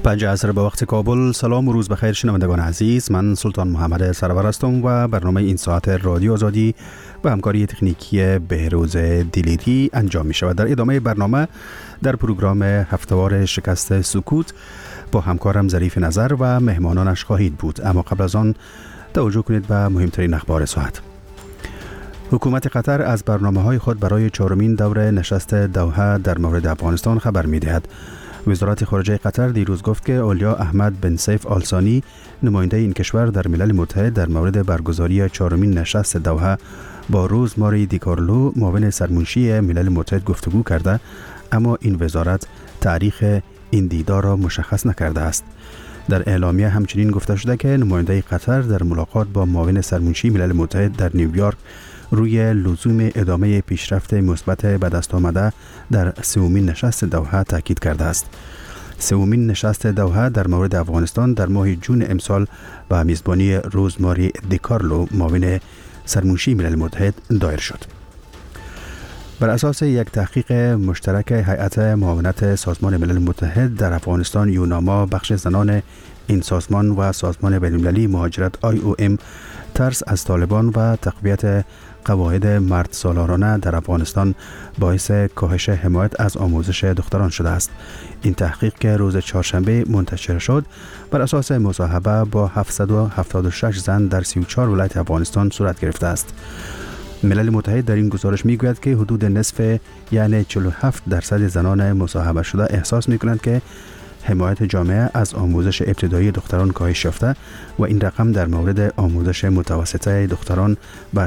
5 عصر به وقت کابل. سلام و روز بخیر شنوندگان عزیز، من سلطان محمد سرور هستم و برنامه این ساعت رادیو آزادی به همکاری تکنیکی بهروز دیلیری انجام می شود. در ادامه برنامه در پروگرام هفتهوار شکست سکوت با همکارم ظریف نظر و مهمانانش خواهید بود، اما قبل از آن توجه کنید به مهمترین اخبار ساعت. حکومت قطر از برنامه‌های خود برای 4مین دور نشست دوحه در مورد افغانستان خبر می‌دهد. وزارت خارجه قطر دیروز گفت که اولیا احمد بن سیف آل ثانی، نماینده این کشور در ملل متحد، در مورد برگزاری 4مین نشست دوحه با روزماری دیکارلو، معاون سرمنشی ملل متحد گفتگو کرده، اما این وزارت تاریخ این دیدار را مشخص نکرده است. در اعلامیه همچنین گفته شده که نماینده قطر در ملاقات با معاون سرمنشی ملل متحد در نیویورک روی لزوم ادامه پیشرفت مثبت به دست آمده در 3مین نشست دوحه تاکید کرده است. 3مین نشست دوحه در مورد افغانستان در ماه جون امسال به میزبانی روزماری دیکارلو، معاون سرمنشی ملل متحد دایر شد. بر اساس یک تحقیق مشترک هیئت معاونت سازمان ملل متحد در افغانستان، یوناما، بخش زنان این سازمان و سازمان بین‌المللی مهاجرت IOM، ترس از طالبان و تقویت قواعد مرد سالارانه در افغانستان باعث کاهش حمایت از آموزش دختران شده است. این تحقیق که روز چهارشنبه منتشر شد بر اساس مصاحبه با 776 زن در 34 ولایت افغانستان صورت گرفته است. ملل متحد در این گزارش میگوید که حدود نصف، یعنی 47% زنان مصاحبه شده احساس میکنند که حمایت جامعه از آموزش ابتدایی دختران کاهش یافته و این رقم در مورد آموزش متوسطه دختران به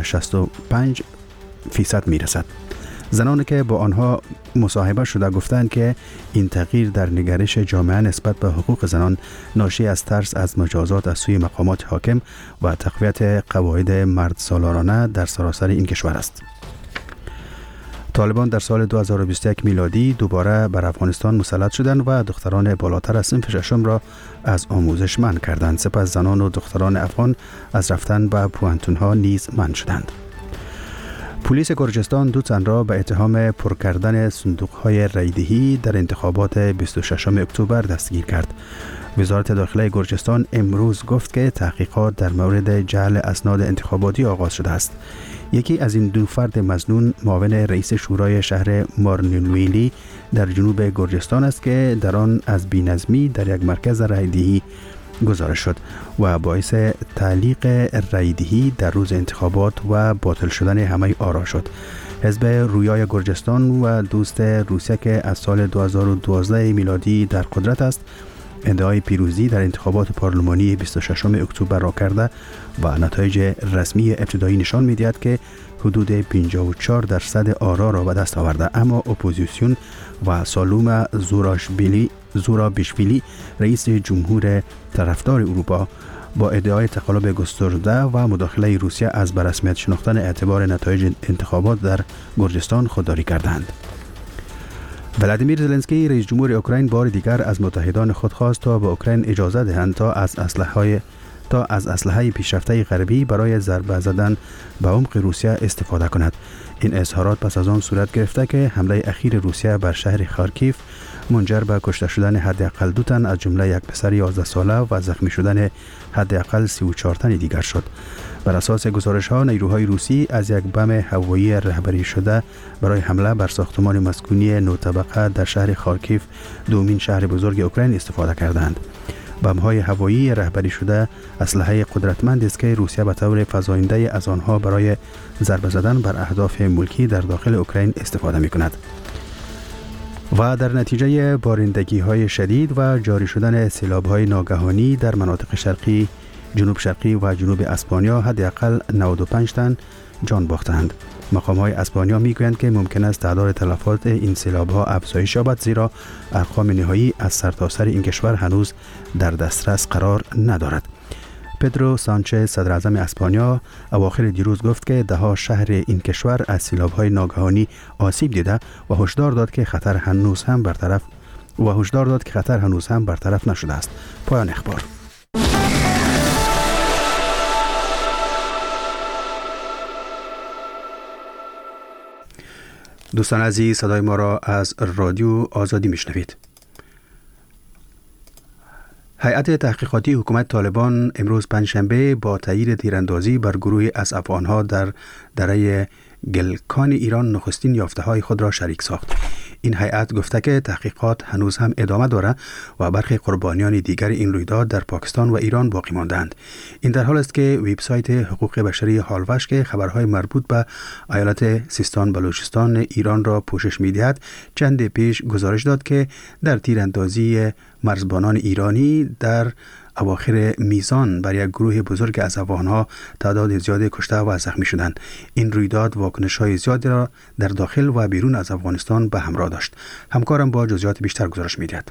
65% میرسد. زنانی که با آنها مصاحبه شده گفتند که این تغییر در نگرش جامعه نسبت به حقوق زنان ناشی از ترس از مجازات از سوی مقامات حاکم و تقویت قواعد مرد سالارانه در سراسر این کشور است. طالبان در سال 2021 میلادی دوباره بر افغانستان مسلط شدند و دختران بالاتر از صنف ششم را از آموزش منع کردند. سپس زنان و دختران افغان از رفتن به پوهنتون‌ها نیز منع شدند. پلیس گرجستان 2 تن را به اتهام پر کردن صندوق‌های رایدهی در انتخابات 26 اکتبر دستگیر کرد. وزارت داخله گرجستان امروز گفت که تحقیقات در مورد جعل اسناد انتخاباتی آغاز شده است. یکی از این 2 فرد مظنون معاون رئیس شورای شهر مارنویلی در جنوب گرجستان است که در آن از بی‌نظمی در یک مرکز رایدهی گزارش شد و باعث تعلیق رایدهی در روز انتخابات و باطل شدن همه آرا شد. حزب رویای گرجستان و دوست روسیه که از سال 2012 میلادی در قدرت است، ادعای پیروزی در انتخابات پارلمانی 26 اکتبر را کرده و نتایج رسمی ابتدایی نشان می‌دهد که حدود 54% آرا را به دست آورده، اما اپوزیسیون و سالوم زورابیشویلی، رئیس جمهور طرفدار اروپا، با ادعای تقلب گسترده و مداخله روسیه از به رسمیت شناختن اعتبار نتایج انتخابات در گرجستان خودداری کردند. ولادیمیر زلنسکی رئیس جمهور اوکراین بار دیگر از متحدان خود خواست تا به اوکراین اجازه دهند تا از اسلحه پیشرفته غربی برای ضربه زدن به عمق روسیه استفاده کند. این اظهارات پس از آن صورت گرفته که حمله اخیر روسیه بر شهر خارکیف منجر به کشته شدن حداقل 2 تن از جمله یک پسر 11 ساله و زخمی شدن حداقل 34 تن دیگر شد. بر اساس گزارش‌ها، نیروهای روسی از یک بم هوایی رهبری شده برای حمله بر ساختمان مسکونی 9 طبقه در شهر خارکیف، 2مین شهر بزرگ اوکراین، استفاده کردند. بم‌های هوایی رهبری شده اسلحه قدرتمندی است که روسیه به طور فزاینده از آنها برای ضربه زدن بر اهداف ملکی در داخل اوکراین استفاده می‌کند. و در نتیجه بارندگی‌های شدید و جاری شدن سیلاب‌های ناگهانی در مناطق شرقی، جنوب شرقی و جنوب اسپانیا حداقل 95 تن جان باختند. مقام‌های اسپانیا می‌گویند که ممکن است تعداد تلفات این سیلاب‌ها افزایش یابد، زیرا ارقام نهایی از سرتاسر این کشور هنوز در دسترس قرار ندارد. پدرو سانچز، صدر اعظم اسپانیا، اواخر دیروز گفت که 10 شهر این کشور از سیلاب‌های ناگهانی آسیب دیده و هشدار داد که خطر هنوز هم برطرف نشده است. پایان اخبار. دوستان عزیز، صدای ما را از رادیو آزادی میشنوید. هیئت تحقیقاتی حکومت طالبان امروز پنجشنبه با تایید تیراندازی بر گروهی از افغانها در دره گلکان ایران نخستین یافته‌های خود را شریک ساخت. این هیئت گفته که تحقیقات هنوز هم ادامه دارد و برخی قربانیان دیگر این رویداد در پاکستان و ایران باقی ماندند. این در حال است که وبسایت حقوق بشری هالوش که خبرهای مربوط به ایالت سیستان بلوچستان ایران را پوشش می‌دهد چند پیش گزارش داد که در تیراندازی مرزبانان ایرانی در اواخر میزان بر یک گروه بزرگ از افغانها تعداد زیادی کشته و زخمی شدند. این رویداد واکنش‌های زیادی را در داخل و بیرون از افغانستان به همراه داشت. همکارم با جزئیات بیشتر گزارش می‌دهد.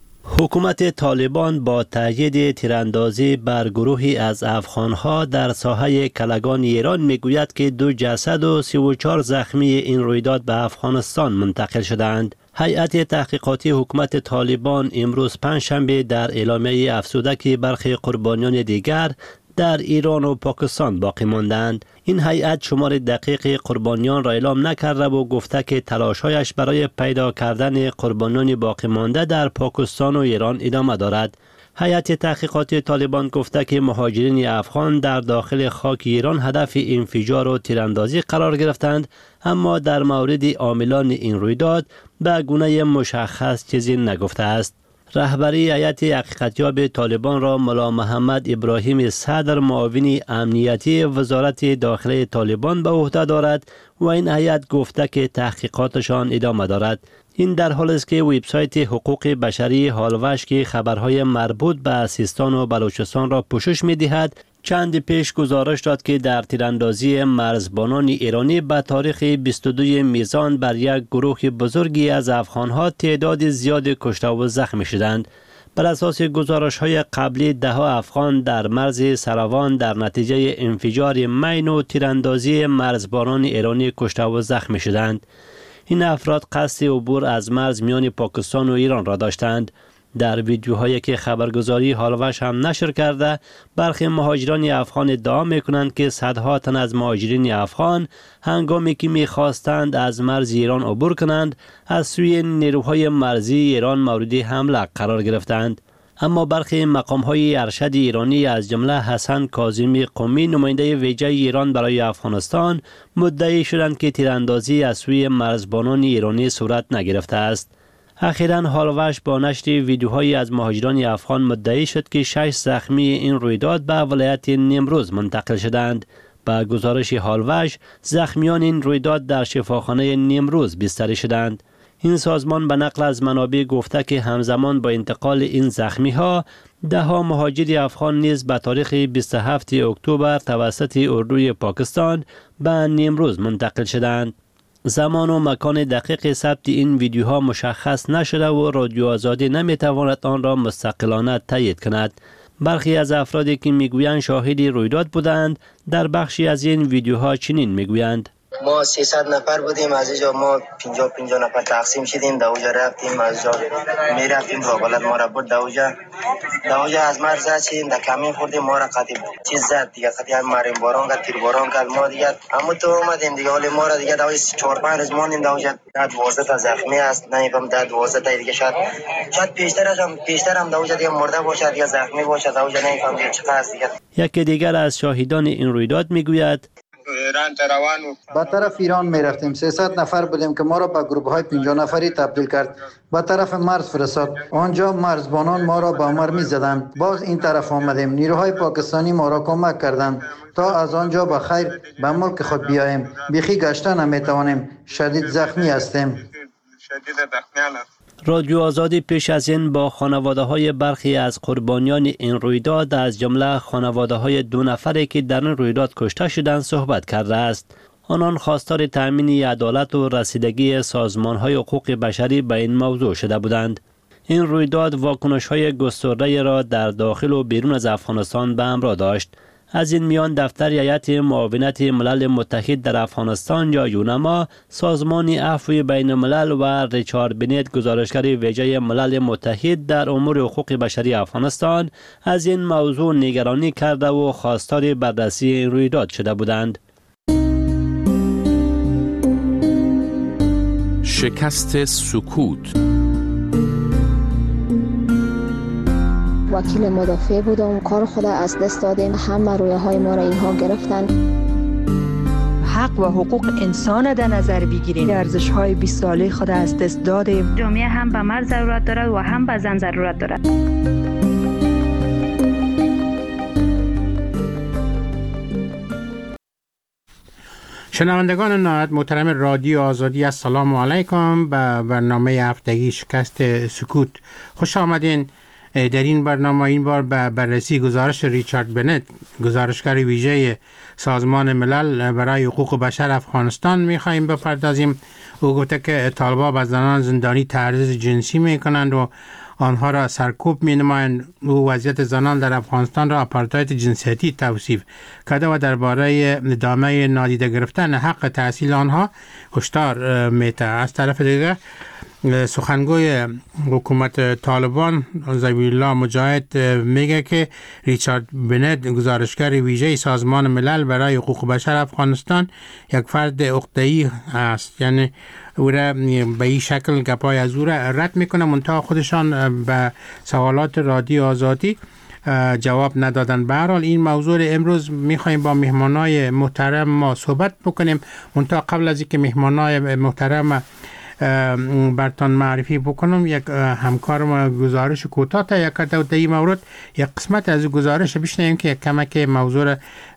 حکومت طالبان با تایید تیراندازی بر گروهی از افغانها در ساحه کلگان ایران میگوید که 2 جسد و 34 زخمی این رویداد به افغانستان منتقل شدند. هیئت تحقیقاتی حکومت طالبان امروز پنجشنبه در اعلامیه افزوده که برخی قربانیان دیگر در ایران و پاکستان باقی ماندند. این هیئت شمار دقیق قربانیان را اعلام نکرده و گفته که تلاش‌هایش برای پیدا کردن قربانیان باقی مانده در پاکستان و ایران ادامه دارد. هیئت تحقیقاتی طالبان گفته که مهاجرین افغان در داخل خاک ایران هدف انفجار و تیراندازی قرار گرفتند، اما در مورد عاملان این رویداد به گونه مشخص چیزی نگفته است. رهبری هیئت حقیقتیاب طالبان را ملا محمد ابراهیم صدر معاون امنیتی وزارت داخله طالبان به عهده دارد و این هیئت گفته که تحقیقاتشان ادامه دارد. این در حالی است که وبسایت حقوق بشری هالوش که خبرهای مربوط به سیستان و بلوچستان را پوشش می‌دهد چند پیش گزارش داد که در تیراندازی مرزبانان ایرانی به تاریخ 22 میزان بر یک گروه بزرگی از افغانها تعداد زیاد کشته و زخمی شدند. بر اساس گزارش‌های قبلی 10 افغان در مرز سروان در نتیجه انفجار مین و تیراندازی مرزبانان ایرانی کشته و زخمی شدند. این افراد قصد عبور از مرز میان پاکستان و ایران را داشتند. در ویدیوهایی که خبرگزاری هالوش هم نشر کرده، برخی مهاجران افغان ادعا می‌کنند که صدها تن از مهاجرین افغان هنگامی که می‌خواستند از مرز ایران عبور کنند، از سوی نیروهای مرزی ایران مورد حمله قرار گرفتند. اما برخی مقام‌های ارشد ایرانی از جمله حسن کاظمی قمی نماینده ویژه ایران برای افغانستان مدعی شدند که تیراندازی از سوی مرزبانان ایرانی صورت نگرفته است. اخیراً هالوش با نشر ویدیوهایی از مهاجران افغان مدعی شد که 6 زخمی این رویداد به ولایت نیمروز منتقل شدند. با گزارش هالوش، زخمیان این رویداد در شفاخانه نیمروز بستری شدند. این سازمان به نقل از منابع گفته که همزمان با انتقال این زخمی ها 10 مهاجر افغان نیز به تاریخ 27 اکتبر توسط اردوی پاکستان به نیمروز منتقل شدند. زمان و مکان دقیق ثبت این ویدیوها مشخص نشده و رادیو آزادی نمیتواند آن را مستقلانه تایید کند. برخی از افرادی که میگویند شاهد رویداد بودند در بخشی از این ویدیوها چنین میگویند: ما 300 نفر بودیم، از اینجا ما 50 نفر تقسیم شدیم، در اونجا رفتیم، از اینجا میرفتیم راغلت ما را برد در اونجا از مرز رسیدیم، در کمین خوردیم، ما را قطعی چیز زد دیگه، قطعی هم مریم باران کرد، تیر باران کرد، ما دیگه اما تو اومدیم دیگه، ولی ما را دیگه در 4-5 روز ماندیم در اونجا. 12 تا زخمی است، نمیفهم 12 تا دیگه شاید پیشتر هم در اونجا دیگه مرده باشه، دیگه زخمی باشه، در اونجا نمیفهم دیگه چقدر است دیگه. یکی دیگر از شاهدان این رویداد میگوید: با طرف ایران می رفتیم، 300 نفر بودیم که ما را به گروه های 50 نفری تبدیل کرد، با طرف مرز فرستاد. آنجا مرزبانان ما را با مرمی زدند. باز این طرف آمدیم، نیروهای پاکستانی ما را کمک کردند تا از آنجا با خیر به ملک خود بیاییم. بیخی گشتن نمی توانیم، شدید زخمی هستیم. رادیو آزادی پیش از این با خانواده‌های برخی از قربانیان این رویداد از جمله خانواده‌های 2 نفری که در این رویداد کشته شدند صحبت کرده است. آنان خواستار تأمین عدالت و رسیدگی سازمان‌های حقوق بشری به این موضوع شده بودند. این رویداد واکنش‌های گسترده را در داخل و بیرون از افغانستان به همراه داشت. از این میان دفتر هیئت معاونت ملل متحد در افغانستان یا یونما، سازمان عفو بین الملل و ریچارد بنت گزارشگر ویژه ملل متحد در امور حقوق بشری افغانستان از این موضوع نگرانی کرده و خواستار بررسی این رویداد شده بودند. شکست سکوت. وکیل مدافع بودم. کار خود از دست دادیم، همه رویاهای ما را اینها گرفتن. حق و حقوق انسان در نظر بگیریم. ارزش‌های 20 ساله خود از دست دادیم. جامعه هم به مرد ضرورت دارد و هم به زن ضرورت دارد. شنوندگان نهایت محترم رادیو آزادی، السلام علیکم. به برنامه هفتگی شکست سکوت خوش آمدین. در این برنامه این بار به بررسی گزارش ریچارد بنت، گزارشگر ویژه سازمان ملل برای حقوق بشر افغانستان می‌خواهیم بپردازیم. او گفته که طالبان به زنان زندانی تعرض جنسی می‌کنند و آنها را سرکوب می‌نمایند. او وضعیت زنان در افغانستان را آپارتاید جنسیتی توصیف کرده و درباره ادامه نادیده گرفتن حق تحصیل آنها هشدار می‌دهد. از طرف دیگر سخنگوی حکومت طالبان ذبیح الله مجاهد میگه که ریچارد بنت، گزارشگر ویژه سازمان ملل برای حقوق بشر افغانستان، یک فرد عقده‌ای است. یعنی او را به این شکل گپای از او را رد میکنه، منتها خودشان به سوالات رادیو آزادی جواب ندادن. به هر حال این موضوع امروز میخوایم با مهمانای محترم ما صحبت بکنیم. منتها قبل از اینکه مهمانای محترم برتان معرفی بکنم، یک همکارم گزارش کوتاه تهیه کرده و در این مورد یک قسمت از گزارش بشنویم که یک کمک موضوع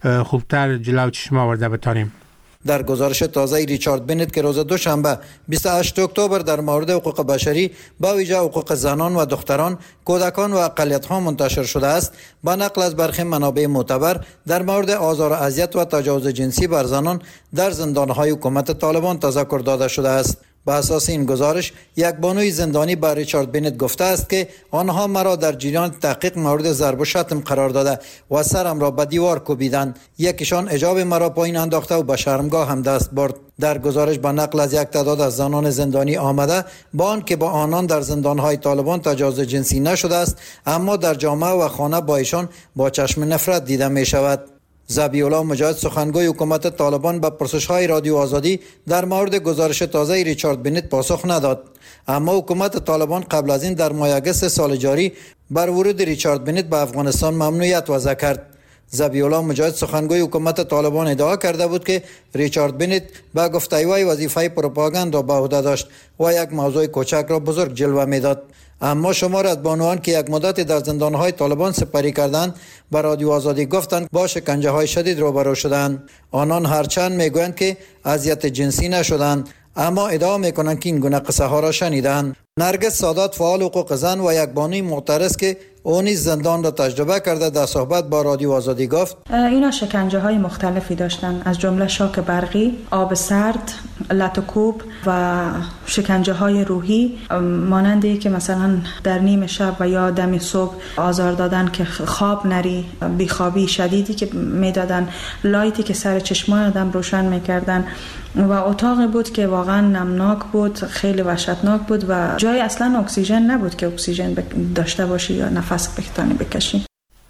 خوبتر جلو چشم آورده بتانیم. در گزارش تازه ریچارد بنت که روز دوشنبه 28 اکتبر در مورد حقوق بشری با ویژه حقوق زنان و دختران، کودکان و اقلیت‌ها منتشر شده است، با نقل از برخی منابع معتبر در مورد آزار و اذیت و تجاوز جنسی بر زنان در زندان‌های حکومت طالبان تذکر داده شده است. به اساس این گزارش، یک بانوی زندانی به ریچارد بنت گفته است که آنها مرا در جریان تحقیق مورد ضرب و شتم قرار داده و سرم را به دیوار کوبیدند. یکیشان حجاب مرا پایین انداخته و به شرمگاه هم دست برد. در گزارش با نقل از یک تعداد از زنان زندانی آمده با آن که با آنان در زندانهای طالبان تجاوز جنسی نشده است، اما در جامعه و خانه با ایشان با چشم نفرت دیده می شود. ذبیح الله مجاهد، سخنگوی حکومت طالبان، به پرسش‌های رادیو آزادی در مورد گزارش تازه ریچارد بنت پاسخ نداد. اما حکومت طالبان قبل از این در ماه اگست سال جاری بر ورود ریچارد بنت به افغانستان ممنوعیت وضع کرد. ذبیح الله مجاهد، سخنگوی حکومت طالبان، ادعا کرده بود که ریچارد بنت با گفتگوی وظیفه پروپاگاند را به عهده داشت و یک موضوع کوچک را بزرگ جلوه میداد. اما شمار از بانوان که یک مدت در زندانهای طالبان سپری کردند به رادیو آزادی گفتند با شکنجه های شدید روبرو شدند. آنان هرچند میگویند که اذیت جنسی نشدند، اما ادعا میکنند که این گونه قصه ها را شنیدند. نرگس سادات، فعال حقوق زن و یک بانوی معترض که او نیز زندان را تجربه کرده، در صحبت با رادیو آزادی گفت اینا شکنجه های مختلفی داشتن، از جمله شاک برقی، آب سرد، لط و کوب و شکنجه های روحی، مانندی که مثلا در نیم شب و یا دم صبح آزار دادن که خواب نری، بیخوابی شدیدی که میدادن، لایتی که سر چشمان آدم روشن میکردن و اتاقی بود که واقعا نمناک بود، خیلی وحشتناک بود و جای اصلا اکسیژن نبود که اکسیژن داشته باشی یا نفس بتانی بکشی.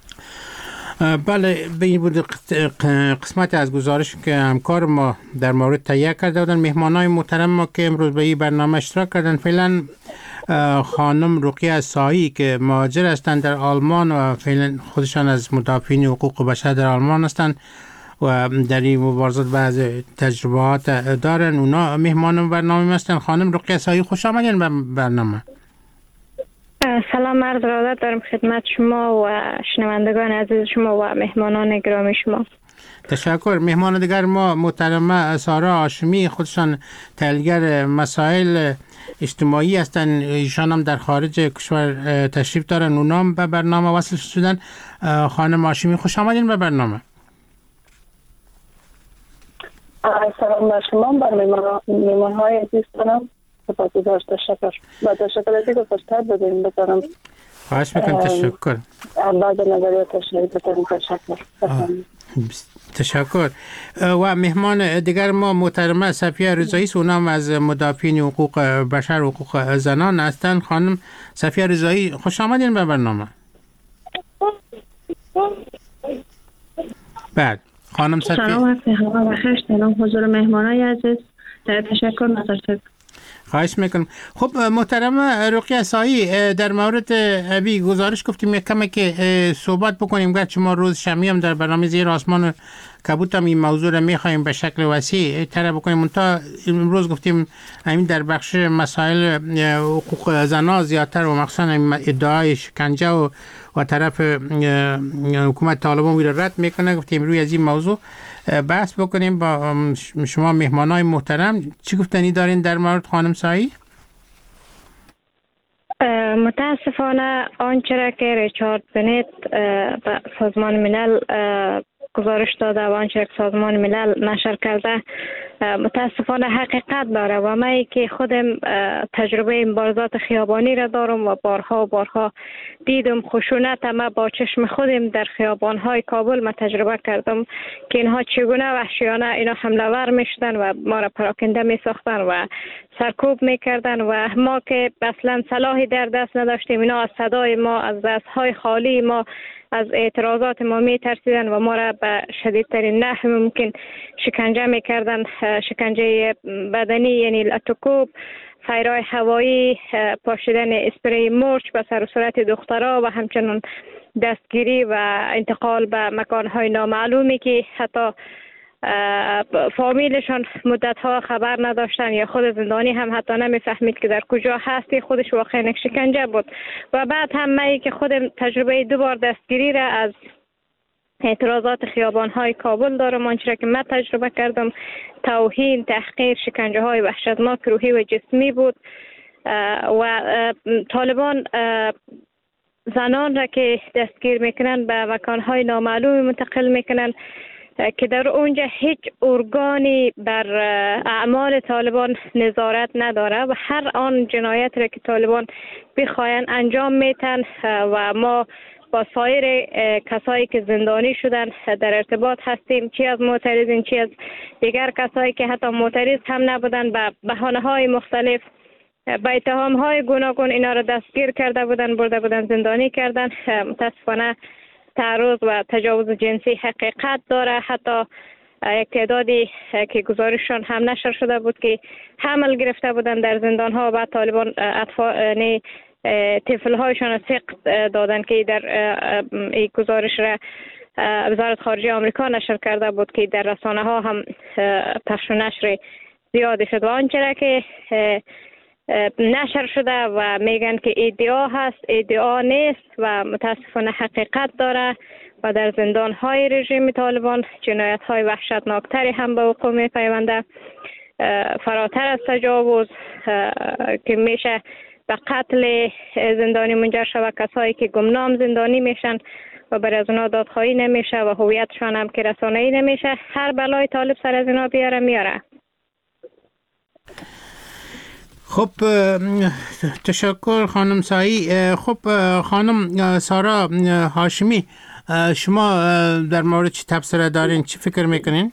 بله، به این بود قسمت از گزارش که همکار ما در مورد تهیه کرده بودن. مهمانای محترم ما که امروز به این برنامه اشتراک کردن، فعلا خانم رقیه سایی که مهاجر هستند در آلمان و فعلا خودشان از مدافعین حقوق بشر در آلمان هستند و در این مبارزات بعض تجربات دارن. اونا مهمان برنامه هستند. خانم رقیه سایی، خوش آمدین به برنامه. سلام عرض ارادت دارم خدمت شما و شنوندگان عزیز شما و مهمانان گرامی شما. تشکر. مهمان دیگر ما محترمه سارا هاشمی، خودشان تحلیلگر مسائل اجتماعی هستند. ایشان هم در خارج کشور تشریف دارن، اونا هم به برنامه وصل شدن. خانم هاشمی، خوش آمدین به برنامه. سلام بر شما، بر مهمان‌های عزیز دارم. سپاسگزار، تشکر. با تشکر از اینکه فرصت دادین بتونم. خواهش میکنم. تشکر. بعد نظریاتش بتونم. تشکر. و مهمان دیگر ما محترمه صفیه رضایی، اونم از مدافعین حقوق بشر و حقوق زنان هستند. خانم صفیه رضایی، خوش آمدین به برنامه. بله خانم صفیه. سلام بخیر. سلام حضور مهمانای عزیز. تشکر. خواهش میکنم. خب محترم رقیه سایی، در مورد ابی گزارش گفتیم یک کمی که صحبت بکنیم، گرچه ما روز شنبه هم در برنامه زیر آسمان کبوت هم این موضوع را میخوایم به شکل وسیع طرح بکنیم. منتها امروز گفتیم همین در بخش مسائل حقوق زنان زیادتر و مخصوصا ادعای شکنجه و طرف حکومت طالبان رو رد میکنه. گفتیم روی از این موضوع بحث بکنیم با شما مهمانای محترم. چی گفتنی دارین در مورد خانم سایی؟ متاسفانه آنچه را که ریچارد بنت به سازمان ملل گزارش داده و آنچه که سازمان ملل نشر کرده متاسفانه حقیقت داره و من که خودم تجربه مبارزات خیابانی را دارم و بارها دیدم خشونت ما با چشم خودم در خیابان‌های کابل ما تجربه کردم که اینها چگونه وحشیانه اینا حمله ور می‌شدن و ما را پراکنده می‌ساختن و سرکوب می‌کردن و ما که اصلا سلاحی در دست نداشتیم، اینا از صدای ما، از دست‌های خالی ما، از اعتراضات ما می‌ترسیدن و ما را به شدیدترین نحو ممکن شکنجه می‌کردن، شکنجه بدنی یعنی لاتوکوب، فیرای هوایی، پاشیدن اسپری مرچ به سر و صورت دخترها و همچنین دستگیری و انتقال به مکان‌های نامعلومی که حتی فامیلشان مدت‌ها خبر نداشتن یا خود زندانی هم حتی نمی‌فهمید که در کجا هستی، خودش واقعا یک شکنجه بود. و بعد هم من که خودم تجربه 2 بار دستگیری را از اعتراضات خیابان‌های کابل دارم، آنچه که من تجربه کردم توهین، تحقیر، شکنجه‌های وحشتناک روحی و جسمی بود و طالبان زنان را که دستگیر میکنن به مکان‌های نامعلوم منتقل میکنن که در اونجا هیچ ارگانی بر اعمال طالبان نظارت نداره و هر آن جنایت را که طالبان بخواین انجام میتن و ما با سایر کسایی که زندانی شدن در ارتباط هستیم، چی از معترضین چی از دیگر کسایی که حتی معترض هم نبودن، به بهانه‌های مختلف با اتهام‌های گوناگون اینا را دستگیر کرده بودن، برده بودن زندانی کردن. متاسفانه تعرض و تجاوز جنسی حقیقت داره. حتی یک تعدادی که گزارششان هم نشر شده بود که حمل گرفته بودن در زندان‌ها و طالبان اطفال طفل‌هایشان را سقط دادن که در این گزارش را وزارت خارجه آمریکا نشر کرده بود که در رسانه‌ها هم پخش و نشر زیادی شد و آنچه را که نشر شده و میگن که ادعا هست، ادعا نیست و متاسفانه حقیقت داره و در زندان‌های رژیم طالبان جنایت‌های وحشتناکتری هم به وقوع می‌پیونده، فراتر از تجاوز که میشه به قتل زندانی منجر شود، کسایی که گمنام زندانی میشن و برای از اونا دادخواهی نمیشه و هویتشان هم که رسانه‌ای نمیشه. هر بلای طالب سر از اینا میاره. خب تشکر خانم سایی. خب خانم سارا هاشمی، شما در مورد چی تبصره دارین؟ چی فکر میکنین؟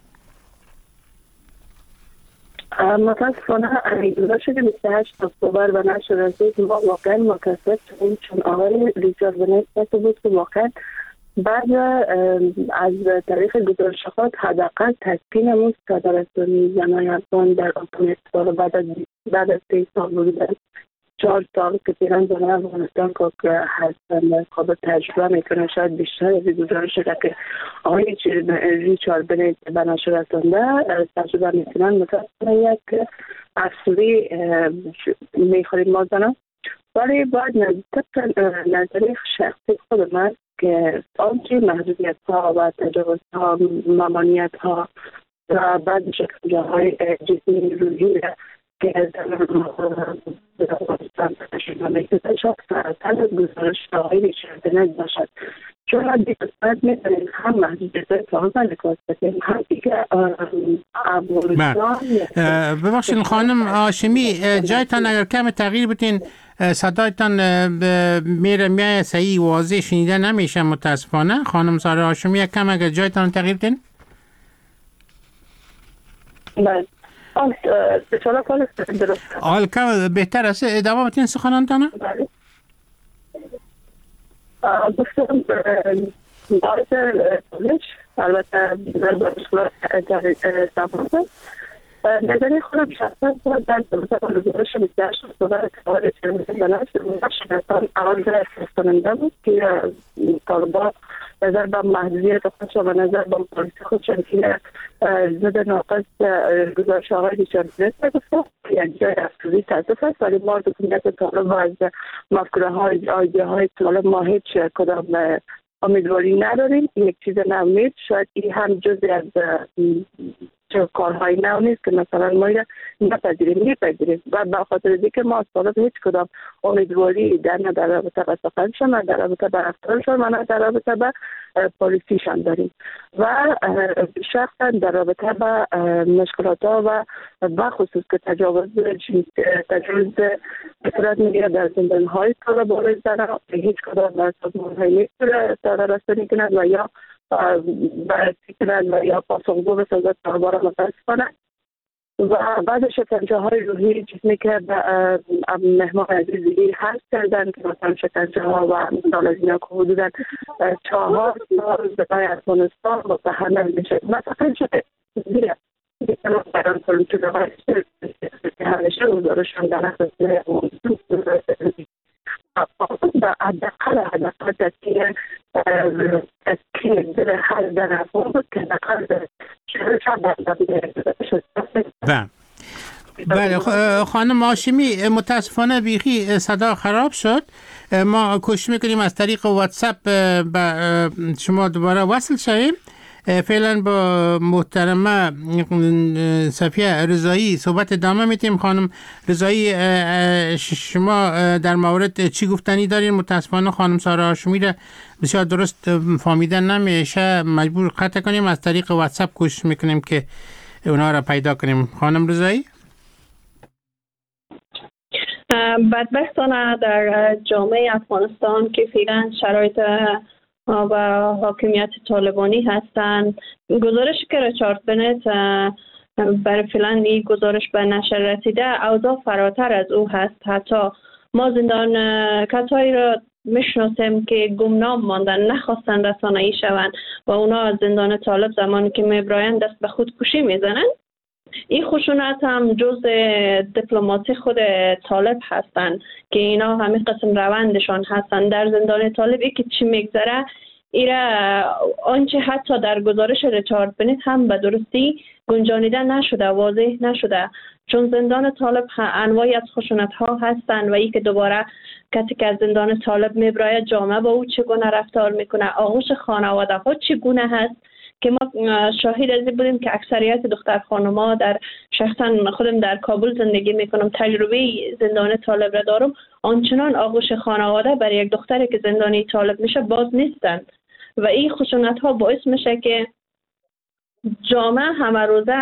متاسفانه گزارش 28 اکتبر و نشر رسید ما واقعا مکسب شدیم، چون آقای ریچارد بنت بود که واقعا بعد از طریق گزارش خود حداقل تسکین امروز صدرستانی زنای افغان در افغانستان بعد از 3 سال بودن 4 سال که پیران زنای افغانستان که هستن قابل تجربه میکنه، شاید بیشتر از گزارش را که آقای ریچارد بنت به نشر رسانده تجربه میکنن. متاسفانه یک افسوری میخوریم ما زنان، ولی باید نظری شخصی خود من که آنچه محدودیت ها و تجاوز ها، ممانعت ها و بعد شکنجه های جسمی روحی که در افغانستان تشکیل میکنه شاید فراتر از گزارش آقای ریچارد بنت باشد، چون ما دیگه میتونیم هم محدودیت های طالبان نکات بکنیم هم دیگه افغانستان. ببخشید خانم هاشمی، جایتان اگر کم تغییر بتین صدایتان میای صحیح واضح شنیده نمیشه متاسفانه. خانم سارا هاشمی یک کم اگر جایتان تغییر دین. بله حال کم بهتر است ادامه بتین سخنانتان. بله گفتم باید البته در باشگاه تفاصیل نظری خودم شخصا در گزارش 28 اکتبر کار شدستان اول کننده بود که طالبان نظر به محدودیت خودش و نظر به پالیسی خودشان که ضد ناقص گزارش آقای ریچارد بنت گفت یک جای افسوزی تاسف است، ولی ما حکومت طالب از مفکوره های ایده های طالب ما هیچ کدام امیدواری نداریم. یک چیز نو شاید این هم جزی از کارهای نو نیست که مثلا ما میپذیریم و به خاطر دیگه ما از طالب هیچ کدام امیدواری در رابطه به سخنشان، نه در رابطه به رفتارشان و نه در رابطه به پالیسیشان داریم و شخصا در رابطه به مشکلات ها و بخصوص که تجاوز صورت میگیره در زندان های طالب وارد زنان هیچ کدام سازمان های نمیتونه رسانی کنند و یا بررسی کنند و یا پاسخگو بسازد طالبان را متاسفانه. و بعد شکنجه های روحی جسمی که مهمان عزیزی هست کردن که مثلا شکنجه ها و مثال از اینا که حدودا 4 سال برای افغانستان متحمل میشه. مثلا شکنجه بران پلیتون های همیشه روزارشان در اساس حداقل تسکیه دل هر در افغان بود که حداقل بله خانم هاشمی متاسفانه بیخی صدا خراب شد. ما کوشش میکنیم از طریق واتساپ به شما دوباره وصل شویم. فعلا با محترمه صفیه رضایی صحبت ادامه میتیم. خانم رضایی شما در مورد چی گفتنی دارین؟ متاسفانه خانم سارا هاشمی را بسیار درست فهمیدن نمیشه، مجبور قطع کنیم. از طریق واتساپ کوشش میکنیم که اونا را پیدا کنیم. خانم رضایی بدبختانه در جامعه افغانستان که فعلا شرایط و حاکمیت طالبانی هستند، گزارش که ریچارد بنت برای فعلا این گزارش به نشر رسیده اوضاع فراتر از او هست. حتی ما زندان کسایی را میشناسیم که گمنام ماندن، نخواستن رسانه‌ای شوند و اونا از زندان طالب زمانی که میبراین دست به خودکشی میزنن. این خشونت هم جز دیپلماسی خود طالب هستند که اینا همین قسم روندشان هستند. در زندان طالب ای که چی میگذره ایره آنچه حتی در گزارش ریچارد بنت هم به درستی گنجانیده نشده، واضح نشده، چون زندان طالب انواعی از خشونت ها هستند و ای که دوباره کسی که از زندان طالب میبراید جامعه با او چگونه رفتار میکنه، آغوش خانواده ها چگونه هست که ما شاهد از این بودیم که اکثریت دختر خانم‌ها در شخصا خودم در کابل زندگی میکنم، تجربه زندان طالب را دارم، آنچنان آغوش خانواده برای یک دختری که زندانی طالب میشه باز نیستند و این خشونت ها باعث میشه که جامعه همه روزه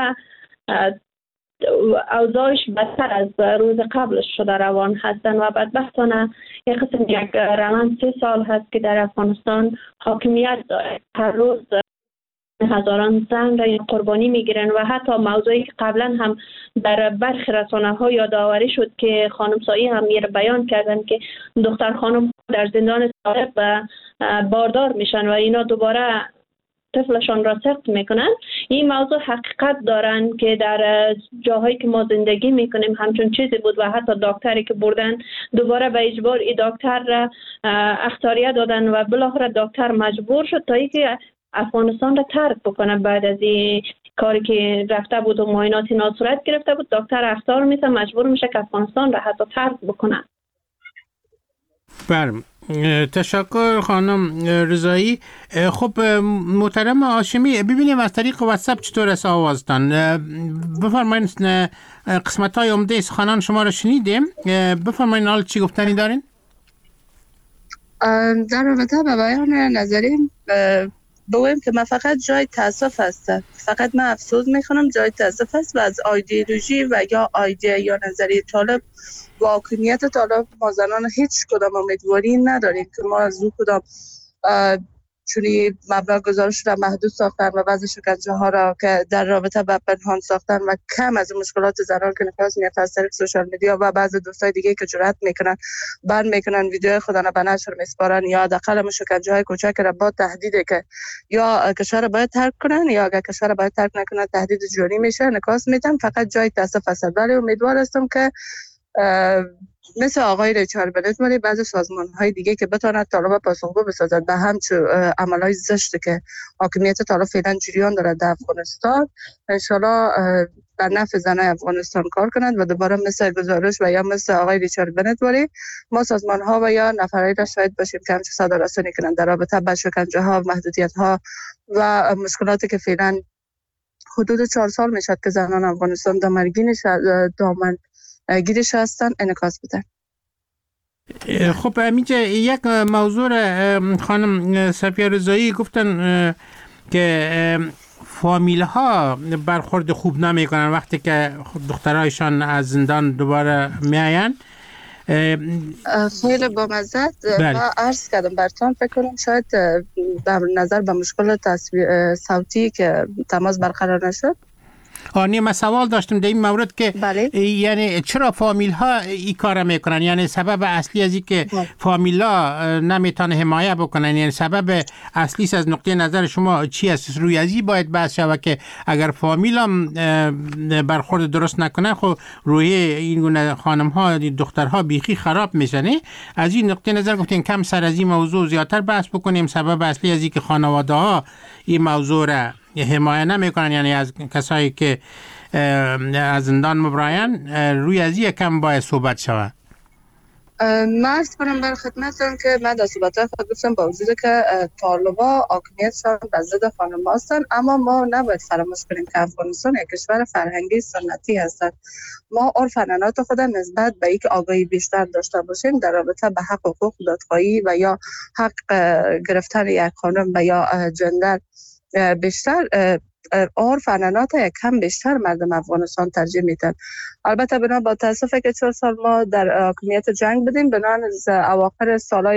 اوضاعش بدتر از روز قبلش شده روان هستند و بدبختانه یک روند 3 سال هست که در افغانستان حاکمیت داره. هر روز هزاران زن را قربانی میگیرن و حتی موضوعی که قبلا هم در برخی رسانه‌ها یادآوری شد که خانم سایی هم میره بیان کردن که دختر خانم در زندان طالب باردار میشن و اینا دوباره طفلشان را سقط میکنن. این موضوع حقیقت دارن که در جاهایی که ما زندگی میکنیم همچون چیزی بود و حتی دکتری که بردن دوباره به اجبار این دکتر را اخطاریه دادن و بالاخره دکتر مجبور شد تا اینکه افغانستان را ترک بکنه. بعد از این کاری که رفته بود و معاینات اینا صورت گرفته بود، دکتر اخطار میشه، مجبور میشه که افغانستان را حتی ترک بکنه. بله تشکر خانم رضایی. خب محترم هاشمی ببینیم از طریق واتساپ چطور است آوازتان. بفرمایید قسمت های عمده سخنان شما را شنیدیم، بفرمایید حال چی گفتنی دارین؟ در رابطه با بیان نظریم بگویم که من فقط جای تاسف هستم، فقط من افسوس میکنم جای تاسف است و از ایدئولوژی و یا ایده یا نظریه طالب و حاکمیت طالب ما زنان هیچ کدام امیدواری نداریم که ما از او کدام چونی مبلغ گزارش را محدود ساختن و بعضی شکنجه ها را که در رابطه با پنهان ساختن و کم از مشکلات زنان که نفاذ میاد از طریق سوشال میدیا و بعضی دوستای دیگه که جرأت میکنن بند میکنن ویدیو خود را به نشر میسپارن یا حداقل شکنجه های کوچک را با تهدیدی که یا کشور را باید ترک کنن یا اگر کشور را باید ترک نکنن تهدید جانی میشه نکاس میدن. فقط جای تاسف است، ولی امیدوار هستم که مثل آقای ریچارد بنت ولی بعضی سازمان‌های دیگه که بتواند طالب پاسخگو بسازد به همچون عملهای زشتی که حاکمیت طالب فعلا جریان دارد در افغانستان، انشالله در نفع زنای افغانستان کار کنند و دوباره مثل گزارش و یا مثل آقای ریچارد بنت ولی ما سازمان‌ها و یا نفرایی را شاهد باشیم که همچون صدارسانی کنند در رابطه با شکنجه‌ها و محدودیت‌ها و مشکلاتی که فعلا حدود 4 سال میشد که زنان افغانستان دامن گیرش هستن انعکاس بدن. خب اینجا یک موضوع خانم صفیه رضایی گفتن که فامیل ها برخورد خوب نمی کنن وقتی که دخترایشان از زندان دوباره میاین. خیلی با مزد ما عرض کردم براتون، فکر کنم شاید در نظر به مشکل صوتی که تماس برقرار نشد. من سوال داشتم در این مورد که یعنی چرا فامیل ها این کار میکنن؟ یعنی سبب اصلی از این که فامیل ها نمیتونه حمایه بکنن، یعنی سبب اصلی از نقطه نظر شما چی است؟ روی ازی باید بحث شود که اگر فامیل هم برخورد درست نکنن خب روی این گونه خانم ها دخترها بیخی خراب میشنه. از این نقطه نظر گفتین کم سر از این موضوع زیادتر بحث بکنیم. سبب اصلی از این که خانواده ها این موضوع را حمایه نمیکنن، یعنی از کسایی که از زندان مبراین، روی از این کم باید صحبت شود. مرز کنم بر خدمتتون که من در صحبت‌های خود گفتم با وجود که طالبا حاکمیتشان به ضد خانم هستن، اما ما نباید فراموش کنیم که افغانستان یک کشور فرهنگی سنتی هستند. ما عرف عنعنات خود نسبت به اینکه آگاهی بیشتر داشته باشیم در رابطه به حق حقوق دادخواهی و یا حق گرفتن یک خانم و یا جندر بیشتر عرف عنعنات یک کم بیشتر مردم افغانستان ترجیح میدن. البته بنا با تاسفه که 4 سال ما در حاکمیت جنگ بودیم، بنا از اواخر سالهای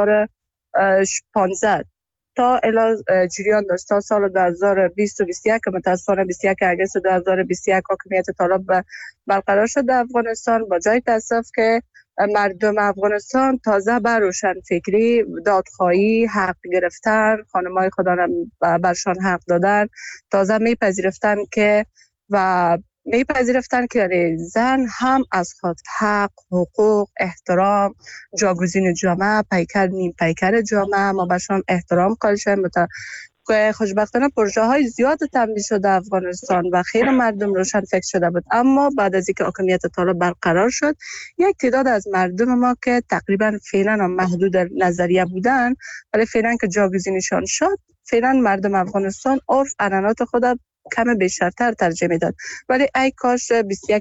2015 تا الی جریان داشت تا سال 2020 و 21 که متاسفانه 21 اگست 2021 حاکمیت طالب برقرار شد در افغانستان، با جای تاسف که مردم افغانستان تازه بر روشن فکری، دادخواهی، حق گرفتن، خانمای خدا را برشان حق دادن، تازه میپذیرفتن که زن هم از خود حق، حقوق، احترام، جاگزین جامعه، پیکر نیم پیکر جامعه، ما برشان احترام قائل شدیم. که خوشبختانه پروژه های زیاد تمویل شده افغانستان و خیلی مردم روشن فکر شده بود، اما بعد از اینکه حاکمیت طالب برقرار شد یک تعداد از مردم ما که تقریبا فعلا محدود نظریه بودن ولی فعلا که جاگزینشان شد، فعلا مردم افغانستان عرف عنعنات خود کم بیشتر ترجیح میداد. ولی ای کاش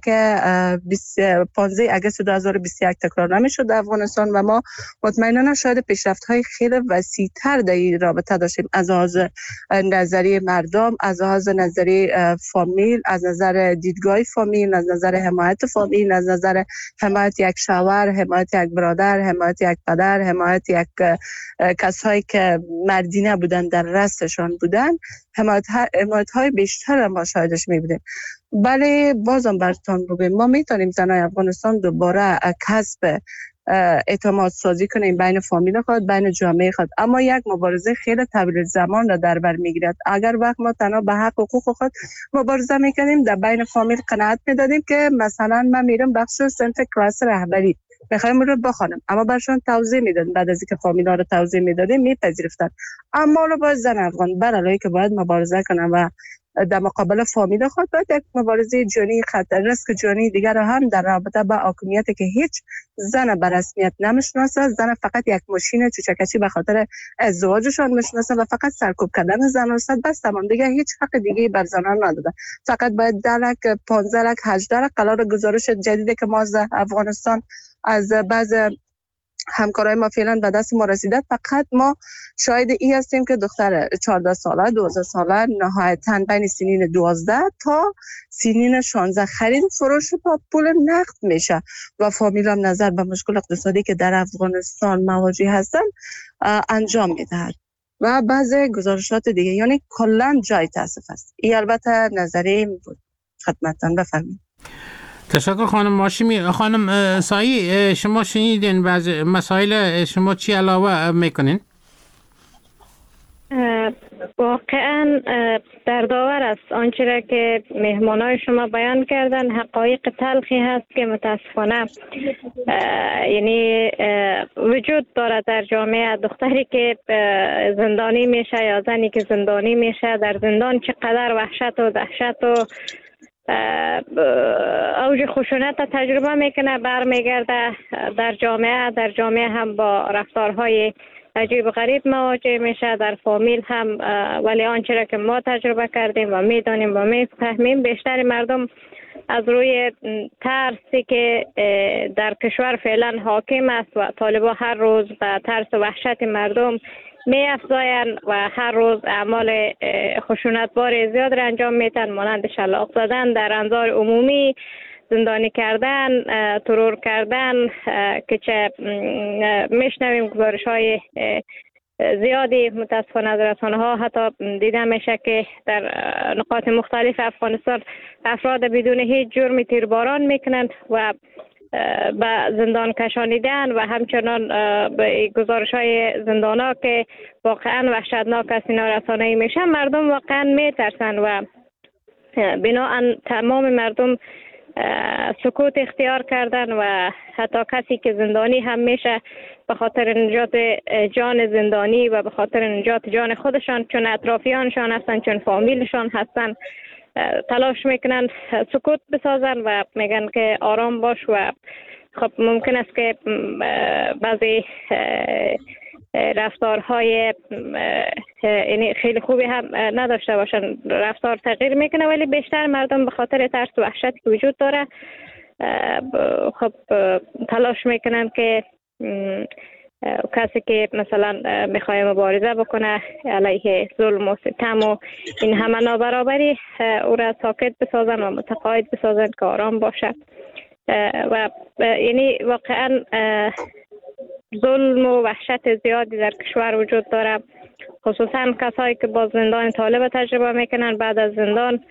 15 اگست 2021 تکرار نمیشد در افغانستان و ما مطمئنا شاید پیشرفت های خیلی وسیع‌تر در این رابطه داشتیم، از لحاظ نظری مردم، از لحاظ نظری فامیل، از نظر دیدگاه فامیل، از نظر حمایت فامیل، از نظر حمایت یک شوهر، حمایت یک برادر، حمایت یک پدر، حمایت یک کسایی که مردینه بودن در رستشان بودن، حمایت های بیشتر ما شاهدش می‌بودیم. بله بازم براتون بگم ما میتونیم زنای افغانستان دوباره کسب اعتماد سازی کنیم بین فامیل خود، بین جامعه خود، اما یک مبارزه خیلی طویل زمان را در بر میگیرد. اگر وقت ما تنها به حق حقوق خود مبارزه میکنیم، در بین فامیل قناعت میدادیم که مثلا من میرم بخش صنف کلاس رهبری میخوایم رو بخوانم، اما برشان توضیح میدادیم، بعد از اینکه فامیلا رو توضیح میدادیم میپذیرفتن. اما حالا باز زن افغان برای که باید مبارزه کنن و در مقابل فامیل خود باید یک مبارزه جانی خطر ریسک جانی دیگر را هم در رابطه با حاکمیت که هیچ زن به رسمیت نمیشناسه، زن فقط یک ماشین چوچکچی به خاطر ازدواجشان میشناسه و فقط سرکوب کردن زن است، بس تمام، دیگه هیچ حق دیگه بر زنان نداده. فقط باید 10 لک 15 لک 18 لک قرار گزارش جدیدی که ما از افغانستان از بعض همکارای ما فعلا به دست ما رسیده، فقط ما شاهد این هستیم که دختر 14 ساله 12 ساله نهایتاً بین سنین 12 تا سنین 16 خرید فروش با پول نقد میشه و فامیلام نظر به مشکل اقتصادی که در افغانستان مواجه هستن انجام میدهد. و بعضی گزارشات دیگه، یعنی کلا جای تاسف است. این البته نظری بود خدمتتان. بفرمایید. تشکر خانم ماشمی. خانم سایی، شما شنیدین بعض مسائل، شما چی علاوه میکنین؟ واقعا در داور است آنچه را که مهمانای شما بیان کردن حقایق تلخی هست که متاسفانه یعنی وجود دارد در جامعه. دختری که زندانی میشه یا زنی که زندانی میشه در زندان چقدر وحشت و دهشت و اوج خشونت تجربه میکنه، برمیگرده در جامعه هم با رفتارهای عجیب و غریب مواجه میشه، در فامیل هم. ولی آنچه را که ما تجربه کردیم و میدانیم و میفهمیم، بیشتر مردم از روی ترسی که در کشور فعلا حاکم است و طالبان هر روز به ترس و وحشت مردم می افزایند و هر روز اعمال خشونتبار زیاد را انجام میتن، مانند شلاق زدن در انظار عمومی، زندانی کردن، ترور کردن، که چه میشنویم گزارش های زیادی متاسفانه از رسانه ها حتی دیده میشه که در نقاط مختلف افغانستان افراد بدون هیچ جرمی تیرباران میکنن و به زندان کشانیدن و همچنان به گزارش های زندان ها که واقعا وحشتناک است اینا رسانه‌ای میشه. مردم واقعا میترسن و بناهن تمام مردم سکوت اختیار کردن و حتی کسی که زندانی هم میشه به خاطر نجات جان زندانی و به خاطر نجات جان خودشان، چون اطرافیانشان هستن، چون فامیلشان هستن، تلاش میکنن سکوت بسازن و میگن که آرام باش. و خب ممکن است که بعضی رفتارهای یعنی خیلی خوبی هم نداشته باشن، رفتار تغییر میکنه، ولی بیشتر مردم به خاطر ترس و وحشت که وجود داره خب تلاش میکنن که کسی که مثلا میخواه مبارزه بکنه علیه ظلم و ستم و این همه نابرابری، او را ساکت بسازن و متقاعد بسازن که آرام باشه. و یعنی واقعا ظلم و وحشت زیادی در کشور وجود داره، خصوصا کسایی که با زندان طالب تجربه میکنن. بعد از زندان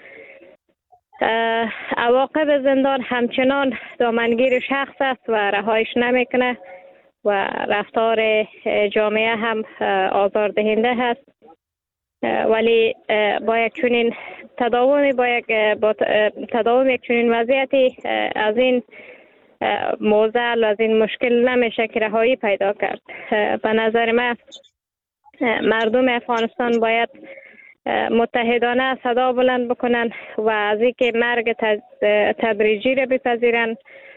عواقب زندان همچنان دامنگیر شخص است و رهایش نمیکنه و رفتار جامعه هم آزاردهنده هست. ولی با یک چنین تداوم یک چنین وضعیتی از این موزل و از این مشکل نمیشه که رهایی پیدا کرد. به نظر من مردم افغانستان باید متحدانه صدا بلند بکنن و از اینکه مرگ تدریجی را بپذیرن،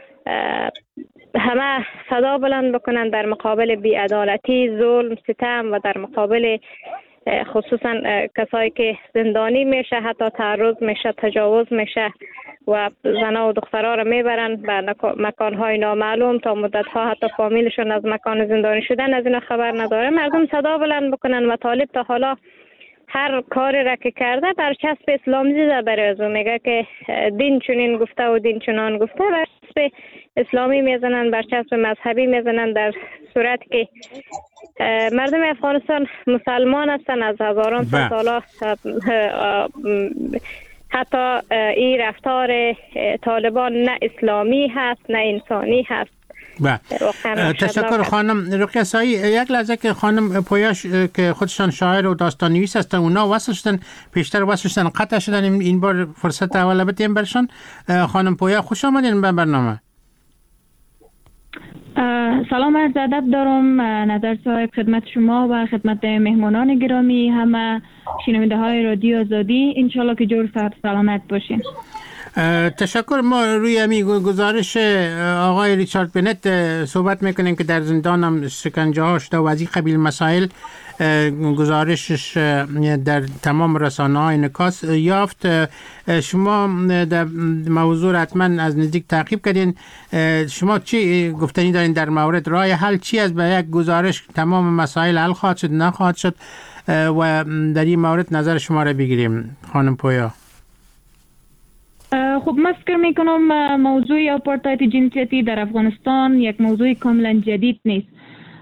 همه صدا بلند بکنن در مقابل بی‌عدالتی، ظلم، ستم و در مقابل خصوصا کسایی که زندانی میشه، حتی تعرض میشه، تجاوز میشه و زنها و دخترها رو میبرن به مکانهای نامعلوم تا مدتها، حتی فامیلشون از مکان زندانی شدن از اینا خبر نداره. مردم صدا بلند بکنن و طالب تا حالا هر کاری را که کرده برچسب اسلام زیده برای از اون، میگه که دین چنین گفته و دین چنان گفته، برچسب اسلامی میزنن، برچسب مذهبی میزنن، در صورت که مردم افغانستان مسلمان هستن از هزاران سال. حتی این رفتار طالبان نه اسلامی هست نه انسانی هست. تشکر خانم رقیه سایی. یک لحظه که خانم پویاش که خودشان شاعر و داستان نویس هستن، اونا وصل شدن، پیشتر وصل شدن، قطع شدن، این بار فرصت اول بدیم برشان. خانم پویا خوش آمدین به برنامه. سلام، عرض ادب دارم نظر صاحب خدمت شما و خدمت مهمانان گرامی، همه شنونده های رادیو آزادی. انشالله که جور صحت سلامت باشین. تشکر. ما روی امی گزارش آقای ریچارد بنت صحبت میکنیم که در زندان هم شکنجه ها شده و از این قبیل مسائل. گزارشش در تمام رسانه های انعکاس یافت. شما در موضوع حتما از نزدیک تعقیب کردین. شما چی گفتنی دارین در مورد راه حل چی است؟ به یک گزارش تمام مسائل حل خواهد شد نخواهد شد و در این مورد نظر شما را بگیریم خانم پویا. خب من فکر میکنم موضوع آپارتاید جنسیتی در افغانستان یک موضوع کاملا جدید نیست.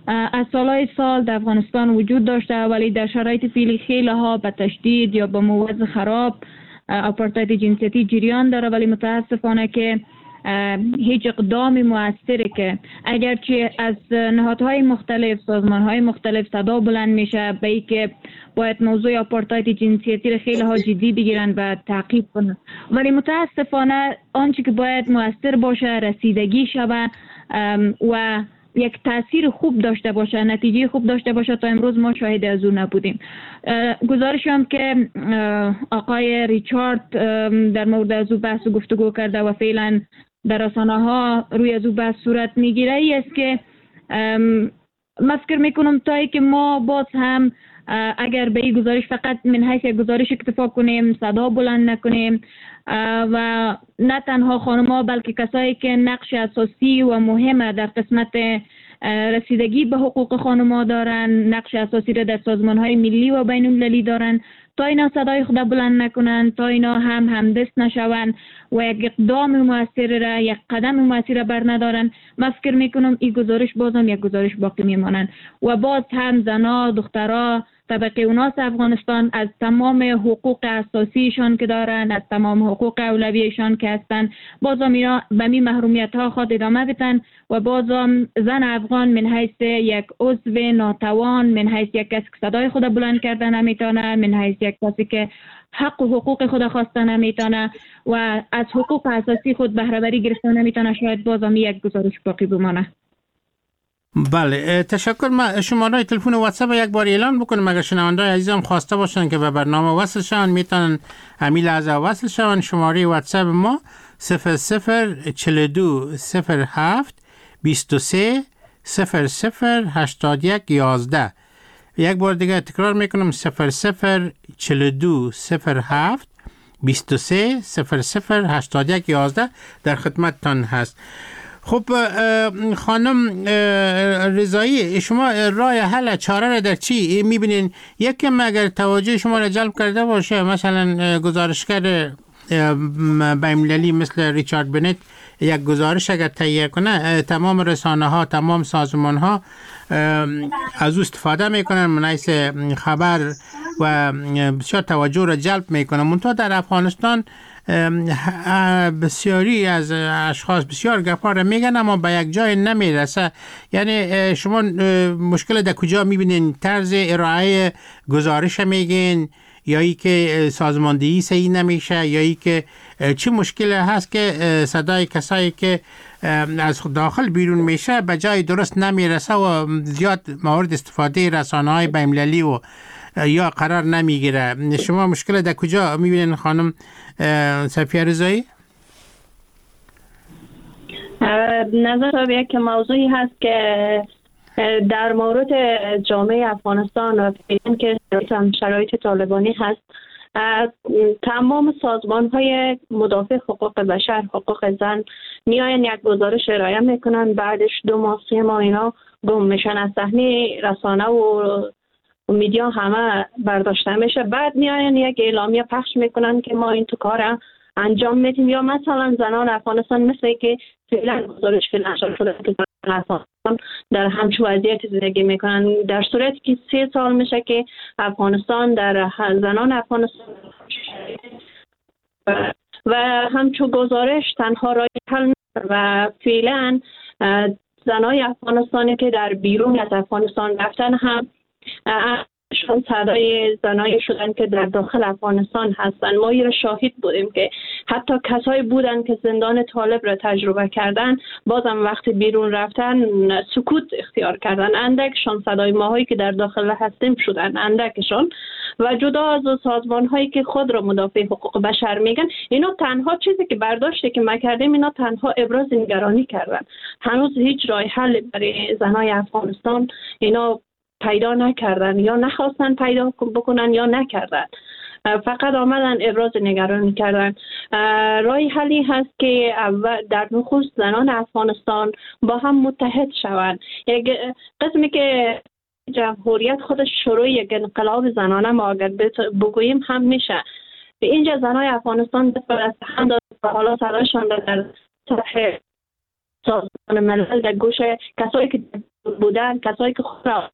از سالهای سال در افغانستان وجود داشته، ولی در شرایط فعلی خیلی ها به تشدید یا به موضوع خراب آپارتاید جنسیتی جریان داره، ولی متاسفانه که هیچ اقدام مؤثری که اگرچه از نهادهای مختلف، سازمانهای مختلف صدا بلند میشه به این که باید موضوع آپارتاید جنسیتی را خیلی ها جدی بگیرن و تعقیب کنن، ولی متاسفانه آنچه که باید مؤثر باشه رسیدگی شوه و یک تاثیر خوب داشته باشه، نتیجه خوب داشته باشه، تا امروز ما شاهد از اون نبودیم. گزارش هم که آقای ریچارد در مورد از او بحث و گفتگو کرده و فعلا در رسانه ها روی از او بحث صورت میگیره ای است که من فکر میکنم تا ای که ما باز هم اگر به این گزارش فقط من حیث یک گزارش اکتفا کنیم، صدا بلند نکنیم و نه تنها خانم‌ها بلکه کسایی که نقش اساسی و مهم در قسمت رسیدگی به حقوق خانم‌ها دارن، نقش اساسی را در سازمان‌های ملی و بین‌المللی دارن، تا اینا صدای خود بلند نکنن، تا اینا هم همدست نشون و یک اقدام موثر را، یک قدم موثر را بر ندارن، من فکر میکنم این گزارش بازم یک گزارش باقی میمانن و باز هم زنا، دخترها، طبقه اوناس افغانستان از تمام حقوق اساسیشان که دارن، از تمام حقوق اولویشان که هستن، بازم اینا به می محرومیت ها خود ادامه بدن و بازم زن افغان من حیث یک عضو ناتوان، من حیث یک کسی که صدای خود بلند کردن نمیتونه، من حیث یک کسی که حق و حقوق خود خواسته نمیتونه و از حقوق اساسی خود بهره وری گرفته نمیتونه، شاید بازم یک گزارش باقی بمانه. بله، تشکر. ما شماره تلفن و واتساپ یک بار اعلان بکنم اگر شنونده‌های عزیزم خواسته باشن که به برنامه وصل شون میتونن همین لحظه وصل شون. شماره واتساپ ما 0042 07 23 00 81 11. یک بار دیگه تکرار میکنم 0042 07 23 00 81 11 در خدمتتان هست. خب خانم رضایی، شما راه حل چاره را در چی میبینین؟ یکم اگر توجه شما را جلب کرده باشه، مثلا گزارشگر بین‌المللی مثل ریچارد بنت یک گزارش اگر تهیه کنه، تمام رسانه ها، تمام سازمان ها از او استفاده میکنن، من حیث خبر و بسیار توجه را جلب میکنن. منتها در افغانستان بسیاری از اشخاص بسیار گپا را میگن اما به یک جای نمیرسه. یعنی شما مشکل در کجا میبینین؟ طرز ارائه گزارش میگین یا ای که سازماندهی صحیح نمیشه یا ای که چه مشکل هست که صدای کسایی که از داخل بیرون میشه به جای درست نمیرسه و زیاد مورد استفاده رسانه‌های بین‌المللی و یا قرار نمیگیره؟ شما مشکل در کجا میبینین خانم صفیه رضایی؟ نظر که موضوعی هست که در مورد جامعه افغانستان و که شرایط طالبانی هست، تمام سازمان‌های مدافع حقوق بشر، حقوق زن میاین یک گزارش ارائه میکنن، بعدش 2 ماه 3 ماه اینا گم میشن، از صحنه رسانه و میدیا همه برداشته میشه. بعد میاین یک اعلامیه پخش میکنن که ما این تو کار انجام میدیم، یا مثلا زنان افغانستان مثل که فعلا گزارش نشر شده که افغانستان در همچون وضعیت زندگی میکنن، در صورتی که 3 سال میشه که افغانستان در زنان افغانستان و همچون گزارش تنها راه حل و فعلا زنای افغانستانی که در بیرون از افغانستان رفتن هم شون صدای زنایی شدن که در داخل افغانستان هستن. ما را شاهد بودیم که حتی کسایی بودن که زندان طالب را تجربه کردن، بازم وقتی بیرون رفتن سکوت اختیار کردن. اندکشون صدای ماهایی که در داخل هستیم شدن، اندکشون. و جدا از سازمان هایی که خود را مدافع حقوق بشر میگن، اینا تنها چیزی که برداشته که ما کردیم، اینا تنها ابراز نگرانی کردن. هنوز هیچ راه حل برای زنای افغانستان اینا پیدا نکردن، یا نخواستن پیدا بکنن یا نکردن، فقط آمدن ابراز نگرانی کردن. راه حلی هست که در نخست زنان افغانستان با هم متحد شوند. یک قسمی که جمهوریت خودش شروع یک انقلاب زنانه ما اگر بگوییم هم میشه. به اینجا زنای افغانستان دست هم داد و حالا صدایشان در سطح سازمان ملل در گوش کسایی که بودن، کسایی که خود را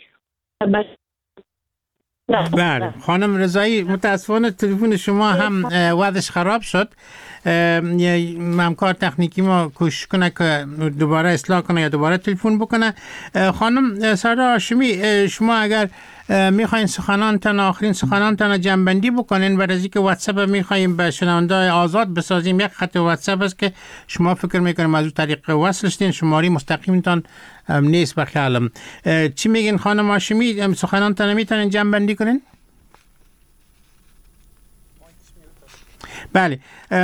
بله خانم رضایی، متاسفانه تلفن شما هم وضعش خراب شد. همکار تکنیکی ما کوشش کنه که دوباره اصلاح کنه یا دوباره تلفن بکنه. خانم سارا هاشمی، شما اگر میخواین سخنانتان آخرین سخنانتان جنبندی بکنین، بعد از اینکه واتساپ میخوایم به شنونده آزاد بسازیم، یک خط واتساپ است که شما فکر میکنیم از اون طریق وصل شدین، شماری مستقیمتان نیست به خیالم. چی میگین خانم هاشمی، سخنانتان میتونین جنبندی کنین؟ بله،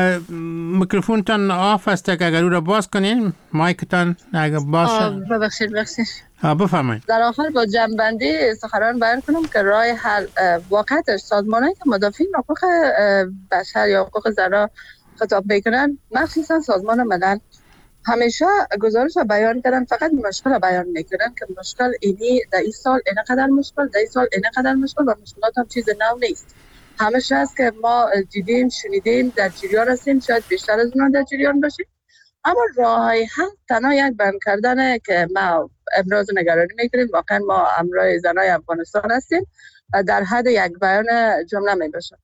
میکروفونتان آف است که اگر او را باز کنین، مایکتان اگر باز شد. ببخشید بفرمایید. در آخر با جنبندی سخنران بیان کنم که راه حل واقعیتش سازمانایی که مدافعین حقوق بشر یا حقوق زنان خطاب میکنن، مخصوصا سازمان ملل، همیشه گزارش بیان کردن، فقط مشکل بیان میکنن که مشکل اینی در این سال اینقدر مشکل، در این سال اینقدر مشکل، و مشکلات هم چیز نو نیست. همیشه است که ما دیدیم، شنیدیم، در جریان هستیم، شاید بیشتر از اون در جریان باشیم. اما راه حل تنها یک بیان کردنه که ما ابراز نگرانی میکنیم. واقعا ما همراه زنای افغانستان هستیم، در حد یک بیان جمله میباشم.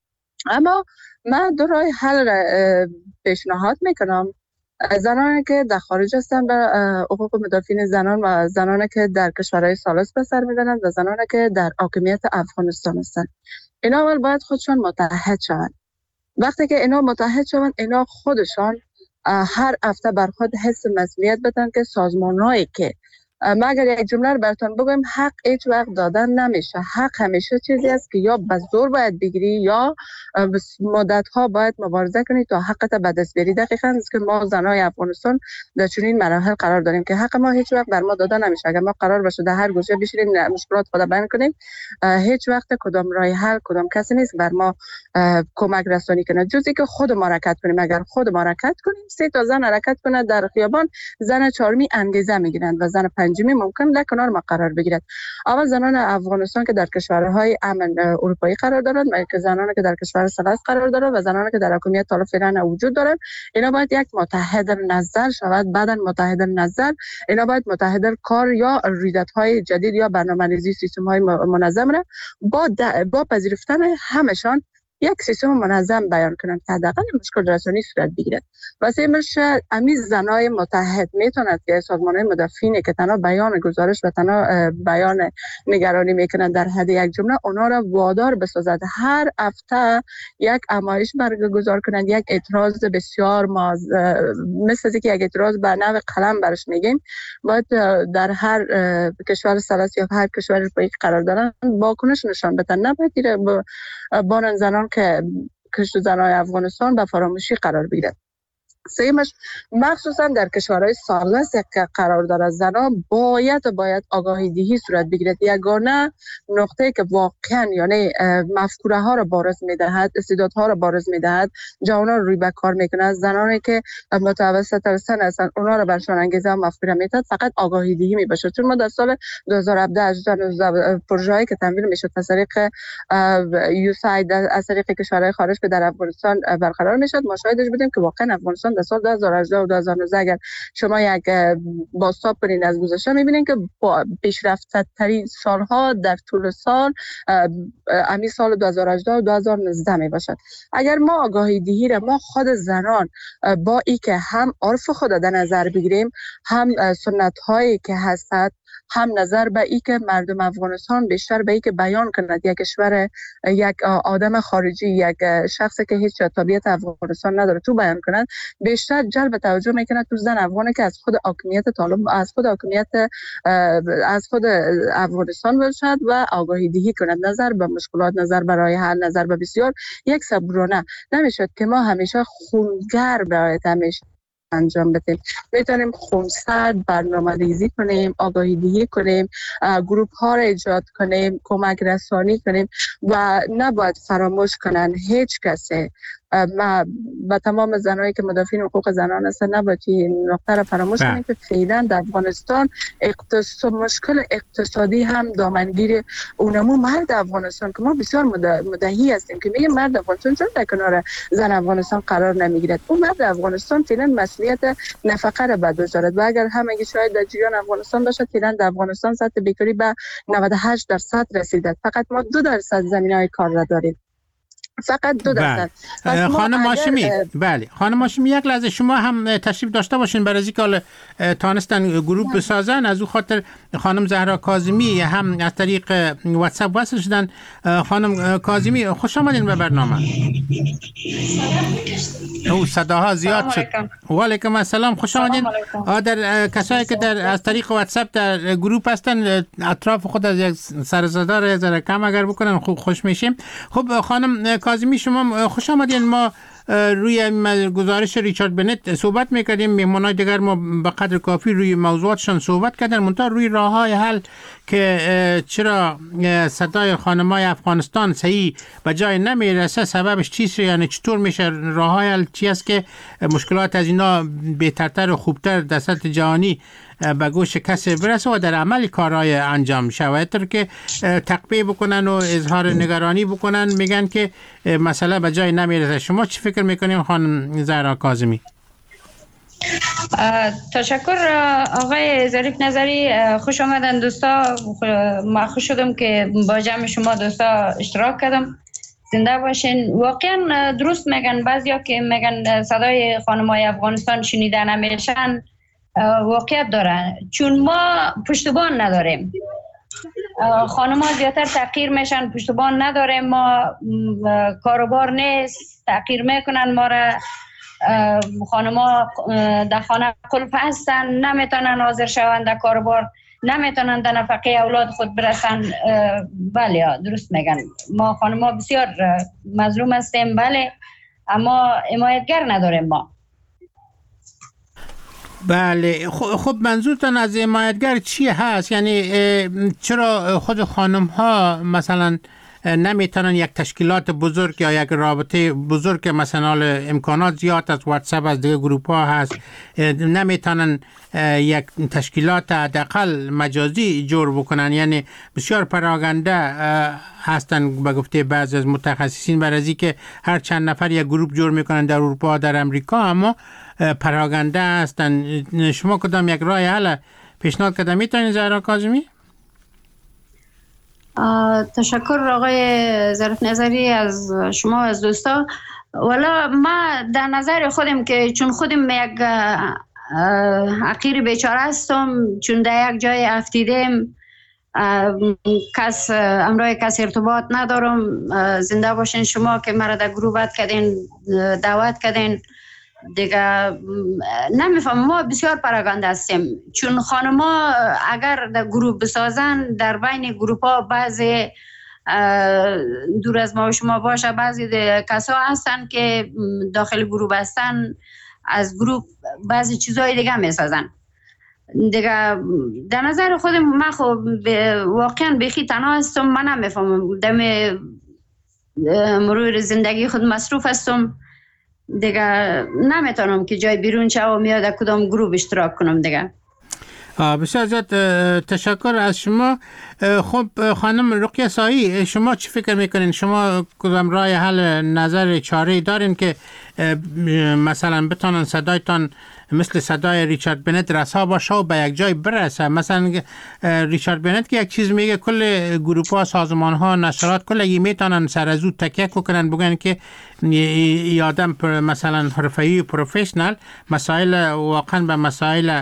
اما من دو راه حل را پیشنهاد میکنم. زنانی که در خارج هستن به حقوق مدافعین زنان و زنانی که در کشورهای ثالث به سر میبرند و زنانی که در حاکمیت افغانستان هستند، اینا اول باید خودشان متحد شوند. وقتی که اینا متحد شوند، اینا خودشان هر هفته بر خود حس مسئولیت بدن که سازمان‌هایی که ما اگر یک جمله رو براتون بگم، حق هیچ وقت دادن نمیشه. حق همیشه چیزی است که یا به زور باید بگیری یا مدت‌ها باید مبارزه کنی تا حقت به دست بیاری. دقیقاً است که ما زنای افغانستان در چنین مراحل قرار داریم که حق ما هیچ وقت بر ما داده نمیشه. اگر ما قرار باشه در هر گوشه بشینیم مشکلات خود بیان کنیم، هیچ وقت کدام راه حل کدام کسی نیست بر ما کمک رسانی کنه، جز اینکه خود ما حرکت کنیم. اگر خود ما حرکت کنیم، 3 تا زن حرکت کنه در خیابان، زن چهارمی انگیزه میگیرند و زن پنجمی ممکن در کنار ما قرار بگیرد. اول زنان افغانستان که در کشورهای امن اروپایی قرار دارند، و زنانی که در کشور ثالث قرار دارند و زنانی که در حکومت طالب فعلا وجود دارند، اینا باید یک متحد نظر شود. بعداً متحد نظر اینا باید متحد کار یا رویدادهای جدید یا برنامه‌ریزی سیستم‌های منظم را با پذیرفتن همشان یک سیستم منظم بیان کنند که حداقل مشکل رسانی صورت بگیرد. واسه مرشه امی زنای متحد میتوند که سازمان‌های مدافعین که تنها بیان گزارش و تنها بیان نگرانی میکنند در حد یک جمله، اونا را وادار بسازد هر هفته یک نمایش برگزار کنند، یک اعتراض بسیار مثل اینکه یک اعتراض به نوع قلم برش میگیم، باید در هر کشور ثالث یا هر کشور اروپایی قرار دارن واکنش نشان بدن. نباید بانن زنان که کشت زنای افغانستان به فراموشی قرار بگیرد. سیمش مخصوصا در کشورهای ثالث که قرار دارد، زنان باید آگاهی دهی صورت بگیرد. یگانه نقطه که واقعا یعنی مفکوره ها را بارز میدهد، استعدادها را بارز میدهد، جوانان روی به کار میکنند، زنانی که متوسط سن هستند اونا را برشان انگیزه و مفکوره میدهد، فقط آگاهی دهی میباشد. چون ما در سال 2017 پروژه‌ای که تمویل میشد از طریق USAID از طریق کشورهای خارج که در افغانستان برقرار میشد، ما شاهدش بودیم که واقعا افغانستان در سال 2018 و 2019 اگر شما یک بازتاب کنین از گذشته میبینین که پیشرفته ترین سالها در طول سال امی سال 2018 و 2019 میباشد. اگر ما آگاهی دهی را ما خود زنان با ای که هم عرف خود در نظر بگیریم، هم سنت هایی که هستند، هم نظر به ای که مردم افغانستان بیشتر به ای که بیان کند یک کشور، یک آدم خارجی، یک شخصی که هیچ تابعیت افغانستان نداره تو بیان کند، بیشتر جلب توجه میکنه تو زن افغانی که از خود حاکمیت طالب، از خود افغانستان باشد و آگاهی دهی کند، نظر به مشکلات، نظر به راه حل، نظر به بسیار یک صبورانه. نمیشد که ما همیشه خونگر باید همیشه انجام بدیم. میتونیم خونسرد برنامه ریزی کنیم، آگاهی دهی کنیم، گروپ ها را ایجاد کنیم، کمک رسانی کنیم و نباید فراموش کنن هیچ کسی ما به تمام زنایی که مدافعین حقوق زنان هستن نباید این نقطه را فراموش کنیم که فعلا در افغانستان مشکل اقتصادی هم دامنگیر اونمو مرد افغانستان که ما بسیار مدعی هستیم که میگه مرد افغانستان چون در کنار زن افغانستان قرار نمیگیرد. اون مرد افغانستان فعلا مسئولیت نفقه را بر دوش دارد و اگر همگی شاید در جریان افغانستان باشد فعلا در افغانستان سطح بیکاری به 98% رسیده. فقط ما 2% زمینه‌های کار را داریم. فقط 2%. خانم هاشمی، بله خانم هاشمی، یک لحظه شما هم تشریف داشته باشین برای اینکه تانستن گروه بسازن. از او خاطر خانم زهرا کاظمی هم از طریق واتساپ وصل شدن. خانم کاظمی خوش آمدین به برنامه. او صداها زیاد شد. و علیکم السلام، خوش آمدین. در کسایی که در از طریق واتساپ در گروه هستن اطراف خود از یک سر صدا را ذره کم اگر بکنن خوب خوش میشیم. خب خانم کاظمی شما خوش آمدین. ما روی گزارش ریچارد بنت صحبت میکردیم، مهمانای دیگر ما به قدر کافی روی موضوعاتشان صحبت کردن، منتها روی راههای حل که چرا صدای خانمای افغانستان صحیح به جای نمیرسه، سببش چیست، یعنی چطور میشه راههای حل چی است که مشکلات از اینا بهترتر و خوبتر در سطح جهانی به گوش کسی برسه و در عمل کارهای انجام شود، تا که تقبیه بکنن و اظهار نگرانی بکنن میگن که مسئله به جای نمیرسه. شما چی فکر میکنیم خانم زهرا کاظمی؟ تشکر آقای ظریف نظری، خوش آمدن دوستا. ما خوش شدم که با جمع شما دوستا اشتراک کردم. زنده باشین. واقعا درست میگن بعضیا که میگن صدای خانمای افغانستان شنیده نمیشن، واقعیت داره، چون ما پشتبان نداریم. خانم‌ها زیادتر تحقیر میشن، پشتبان نداریم، ما کاروبار نیست، تحقیر میکنن ما را. خانم‌ها در خانه قلف هستن، نمیتونن حاضر شوند در کاروبار، نمیتونن در نفقه اولاد خود برسن. بله درست میگن، ما خانم‌ها بسیار مظلوم هستیم، بله، اما حمایتگر نداریم ما. بله خب منظورتان از حمایتگر چی هست؟ یعنی چرا خود خانم ها مثلا نمیتونن یک تشکیلات بزرگ یا یک رابطه بزرگ، مثلا امکانات زیاد از واتساپ از دیگه گروپ ها هست، نمیتونن یک تشکیلات حداقل مجازی جور بکنن؟ یعنی بسیار پراگنده هستن به گفته بعضی از متخصصین برای که هر چند نفر یک گروپ جور میکنن در اروپا در امریکا، اما پراگنده هستن. شما کدام یک راه حل پیشنهاد کردن میتونید زهرا کاظمی؟ تشکر آقای ظریف نظری از شما از دوستا. والا ما در نظر خودم که چون خودم یک حقیر بیچاره هستم، چون در یک جای افتیدم، کس امرای کس ارتباط ندارم. زنده باشین شما که مرا در گروه کردین، دعوت کردین دیگه. نمیفهم، ما بسیار پراگنده هستیم، چون خانما اگر در گروه بسازن، در بین گروپ ها بعضی دور از ما و شما باشه، بعضی کسا هستن که داخل گروه هستن، از گروه بعضی چیزهای دیگه میسازن دیگه. در نظر خودم من خب واقعا بیخی تنها هستم، من نمیفهمم، دم مرور زندگی خود مصروف هستم دیگه، نمیتونم که جای بیرون شوم یا در کدام گروه اشتراک کنم دیگه. بسیار زیاد تشکر از شما. خب خانم رقیه سایی، شما چی فکر میکنین؟ شما کدام راه حل نظر چاره دارین که مثلا بتونن صدایتان مثل صدای ریچارد بنت رسا باشه و به یک جای برسه؟ مثلا ریچارد بنت که یک چیز میگه، کل گروپ ها، سازمان ها، نشرات کل میتونن سر از او تکیه کنن، بگن که ای آدم مثلا حرفه‌ای پروفشنال مسائل واقعا به مسائل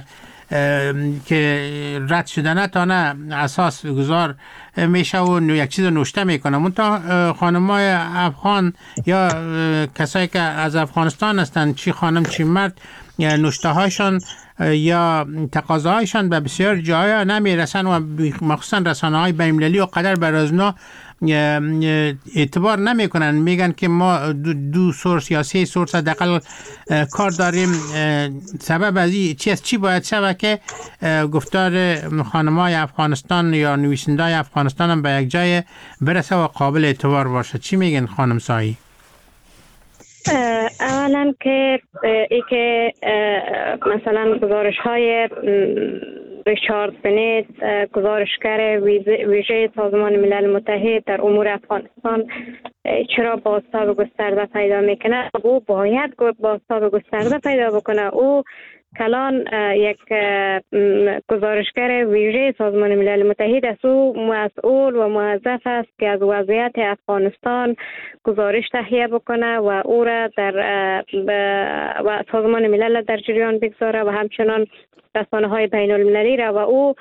که رد شده نتانه اساس گذار میشه و یک چیز نوشته میکنه. منتها خانمای افغان یا کسایی که از افغانستان هستند، چی خانم چی مرد، نوشته هایشان یا تقاضاهایشان به بسیار جاها نمیرسن و مخصوصا رسانه های بین‌المللی و قدر برازنا اعتبار نمیکنن. میگن که ما دو سورس یا سه سورس حداقل کار داریم. سبب از چی باید شود که گفتار خانمای افغانستان یا نویسنده‌های افغانستان هم به یک جای برسه و قابل اعتبار باشه؟ چی میگن خانم سایی؟ اولا که ای که مثلا گزارش های ریچارد بنت، گزارشگر ویژه سازمان ملل متحد در امور افغانستان، چرا بازتاب گسترده پیدا میکنه؟ او باید بازتاب گسترده پیدا بکنه. او کلان یک گزارشگر ویژه سازمان ملل متحد است. او مسئول و موظف است که از وضعیت افغانستان گزارش تهیه بکنه و او را در و سازمان ملل در جریان بگذاره و همچنان رسانه‌های بین المللی را، و او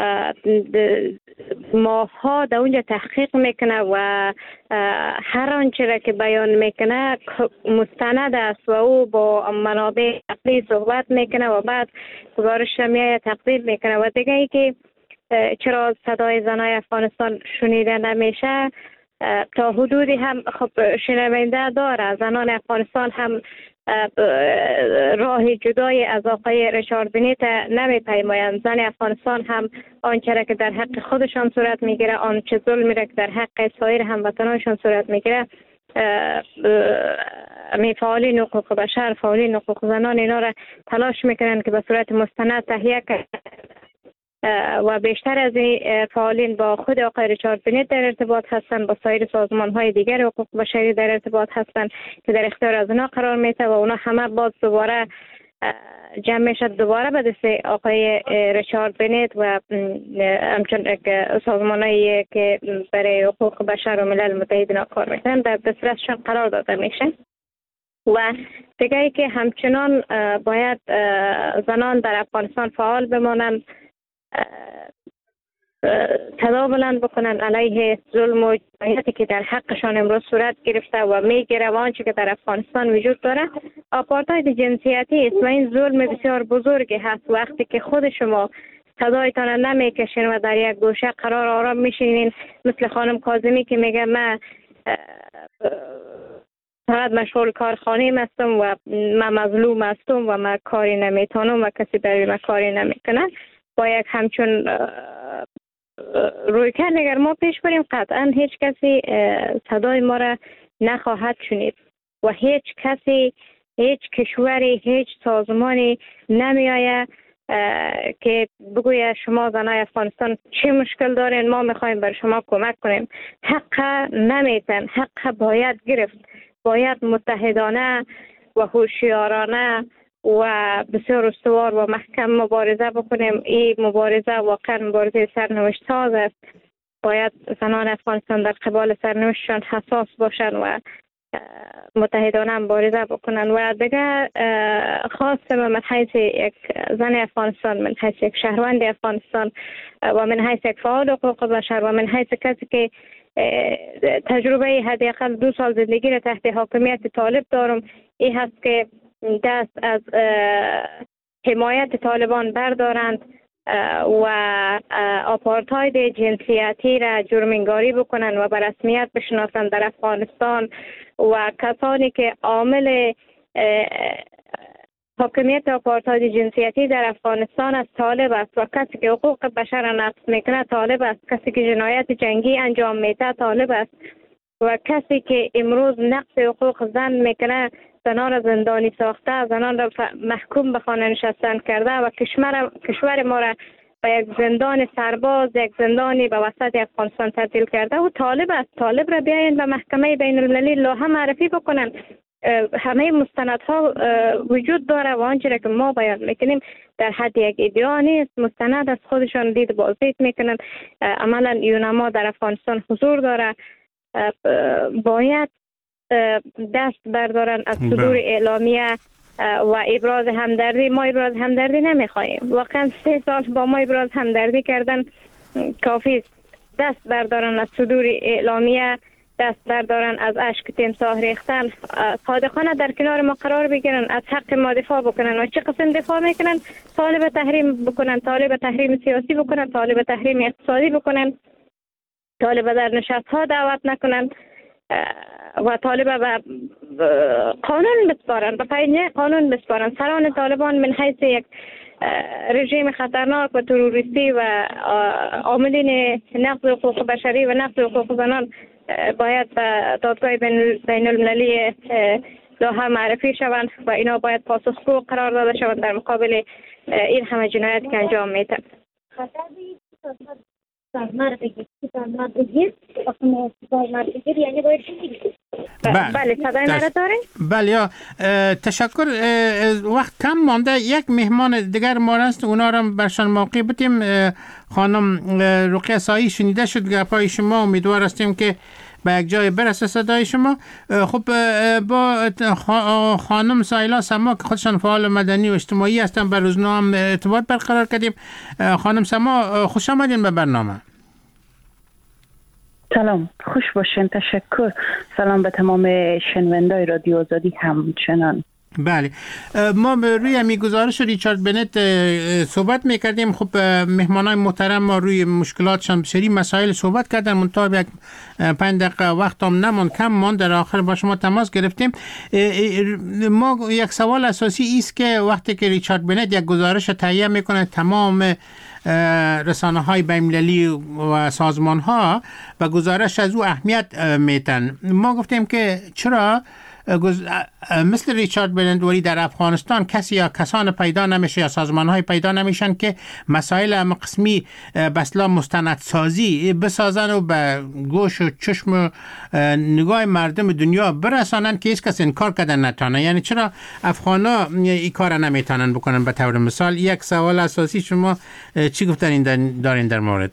ماه‌ها در اونجا تحقیق میکنه و هر آنچه را که بیان میکنه مستند است و او با منابع اصلی صحبت میکنه و بعد گزارش میایه تقدیم میکنه. و دیگه ای که چرا صدای زنای افغانستان شنیده نمیشه، تا حدودی هم خب شنونده داره. زنان افغانستان هم راه جدای از آقای ریچارد بنت نمیپیمایند. زن افغانستان هم آنچه را که در حق خودشان صورت میگیره، آنچه ظلمی را که در حق سایر هموطنانشان صورت میگیره، فعالین حقوق بشر، فعالین حقوق زنان اینا را تلاش میکنن که به صورت مستند تهیه کنند و بیشتر از این فعالین با خود آقای ریچارد بنت در ارتباط هستند، با سایر سازمان‌های دیگر حقوق بشری در ارتباط هستند که در اختیار از اونا قرار میده و اونا همه باز دوباره جمع میشد دوباره به دست آقای ریچارد بنت و همچنین سازمان‌هایی که برای حقوق بشر و ملل متحد کار میکنند در دسترسشان قرار داده میشه. و دیگه ای که همچنان باید زنان در افغانستان فعال بمانند، صدا بلند بکنن علیه ظلم و جنایتی که در حقشان امروز صورت گرفته و میگیره و آنچه که در افغانستان وجود داره. آپارتاید جنسیتی است و این ظلم بسیار بزرگی هست. وقتی که خود شما صدایتان نمیکشین و در یک گوشه قرار آرام میشینین، مثل خانم کاظمی که میگه من فقط مشغول کارخانه هستم و من مظلوم هستم و من کاری نمیتونم و کسی برای من کاری نمیکنه، با یک همچون روی کرد اگر ما پیش بریم قطعا هیچ کسی صدای ما را نخواهد شنید و هیچ کسی، هیچ کشوری، هیچ سازمانی نمیآید که بگوید شما زنای افغانستان چه مشکل دارین، ما میخوایم بر شما کمک کنیم. حق نمیتن، حق باید گرفت، باید متحدانه و هوشیارانه و بسیار استوار و محکم مبارزه بکنیم. این مبارزه واقعا مبارزه سرنوشت ساز است. باید زنان افغانستان در قبال سرنوشتشان حساس باشند و متحدانه مبارزه بکنن. و دیگه خواستم من حیث یک زن افغانستان، من حیث یک شهروند افغانستان و من حیث یک فعال حقوق بشر و من حیث کسی که تجربه حداقل 2 سال زندگی را تحت حاکمیت طالب دارم، این هست که دست از حمایت طالبان بردارند و آپارتاید جنسیتی را جرم‌انگاری بکنند و به رسمیت بشناسند در افغانستان. و کسانی که عامل حاکمیت آپارتاید جنسیتی در افغانستان است طالب است و کسی که حقوق بشر را نقض میکنه طالب است، کسی که جنایت جنگی انجام میده طالب است و کسی که امروز نقض حقوق زن میکنه، زنان را زندانی ساخته، زنان را محکوم به خانه نشستن کرده و کشور ما را به یک زندان سرباز، یک زندانی به وسط افغانستان تبدیل کرده و طالب است. طالب را بیاین به محکمه بین المللی لوحه معرفی بکنن. همه مستندها وجود داره و آنچه را که ما بیان میکنیم در حد یک ادعا نیست، مستند از خودشان دید بازدید میکنن. عملا یونما در افغانستان حضور داره. باید دست بردارن از صدور اعلامیه و ابراز همدردی. ما ابراز همدردی نمیخواهیم، واقعا 3 سال با ما ابراز همدردی کردن کافی. دست بردارن از صدور اعلامیه، دست بردارن از اشک تمساح ریختن، صادقانه در کنار ما قرار بگیرن، از حق ما دفاع بکنن. و چه قسم دفاع میکنن؟ طالب تحریم بکنن، طالب تحریم سیاسی بکنن، طالب تحریم اقتصادی بکنن، طالب در نشست ها دعوت نکنن و طالب به قانون بسپارن، به پایین قانون بسپارن. سران طالبان من حیث یک رژیم خطرناک و تروریستی و عاملین نقض حقوق بشری و نقض حقوق زنان باید به دادگاه بین المللی ظاهر معرفی شوند و اینا باید پاسخگو قرار داده شوند در مقابل این همه جنایت که انجام میده. بله صدای مرا داره؟ بله تشکر. وقت کم مانده، یک مهمان دیگر ما هست، اونا را برشان موقع بتیم. خانم رقیه سایی شنیده شد گپای شما، امیدوار هستیم که به یک جای برسه صدای شما. خب با خانم سایلا سما که خودشان فعال مدنی و اجتماعی هستن بر روزنامه ارتباط برقرار کردیم. خانم سما خوش آمدین به برنامه. سلام، خوش باشین. تشکر. سلام به تمام شنوندای رادیو آزادی همچنان. بله، ما روی همی گزارش ریچارد بنت صحبت میکردیم. خب مهمانای محترم ما روی مشکلاتشان بسیاری مسائل صحبت کردن، منتها یک 5 دقیقه وقت هم نمون، کم مان، در آخر با شما تماس گرفتیم. ما یک سوال اساسی است که وقتی که ریچارد بنت یک گزارش تهیه میکنه تمام رسانه های بین‌المللی و سازمان ها و گزارش از او اهمیت میتن، ما گفتیم که چرا مثل ریچارد بنت ولی در افغانستان کسی یا کسان پیدا نمیشه یا سازمان های پیدا نمیشن که مسائل هم قسمی بسلا مستندسازی بسازن و به گوش و چشم و نگاه مردم دنیا برسانن که هیچ کس انکار کردن نتانه. یعنی چرا افغانا این کار نمیتونن بکنن؟ به طور مثال یک سوال اساسی، شما چی گفتن دارین در مورد؟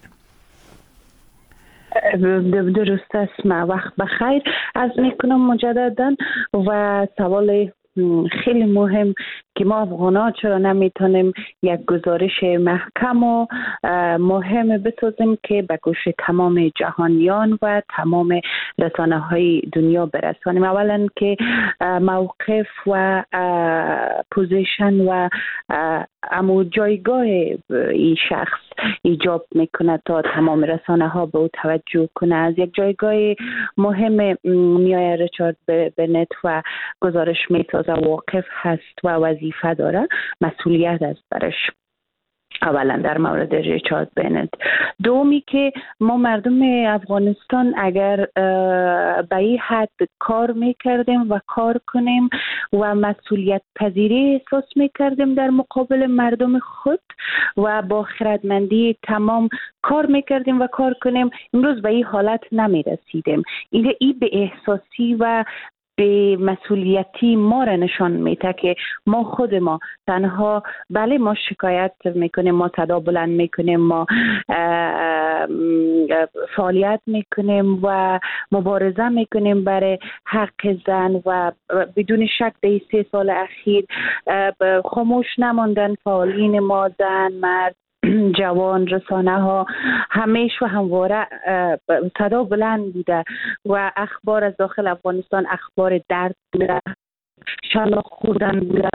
درست است. ما وقت بخیر از میکنم مجددا و سوال خیلی مهم که ما افغان‌ها چرا نمیتونیم یک گزارش محکم و مهم بسازیم که به گوش تمام جهانیان و تمام رسانه‌های دنیا برسانیم. اولا که موقف و پوزیشن و امو جایگاه این شخص ایجاب میکنه تا تمام رسانه‌ها به او توجه کنه. از یک جایگاه مهم میای ریچارد بنت و گزارش میسازه، واقف هست و وظیفه داره، مسئولیت است برش. اولا در مورد ریچارد بنت. دومی که ما مردم افغانستان اگر به این حد کار میکردیم و کار کنیم و مسئولیت پذیری احساس میکردیم در مقابل مردم خود و با خردمندی تمام کار میکردیم و کار کنیم، امروز به این حالت نمیرسیدیم. این به احساسی و به مسئولیتی ما را نشان میده که ما خود ما تنها، بله ما شکایت میکنیم، ما صدا بلند میکنیم، ما فعالیت میکنیم و مبارزه میکنیم برای حق زن و بدون شک در 3 سال اخیر خاموش نماندن فعالین ما، زن، مرد، جوان، رسانه ها همیشه و همواره صدا بلند بوده و اخبار از داخل افغانستان اخبار درد بوده، شلاق خوردن بوده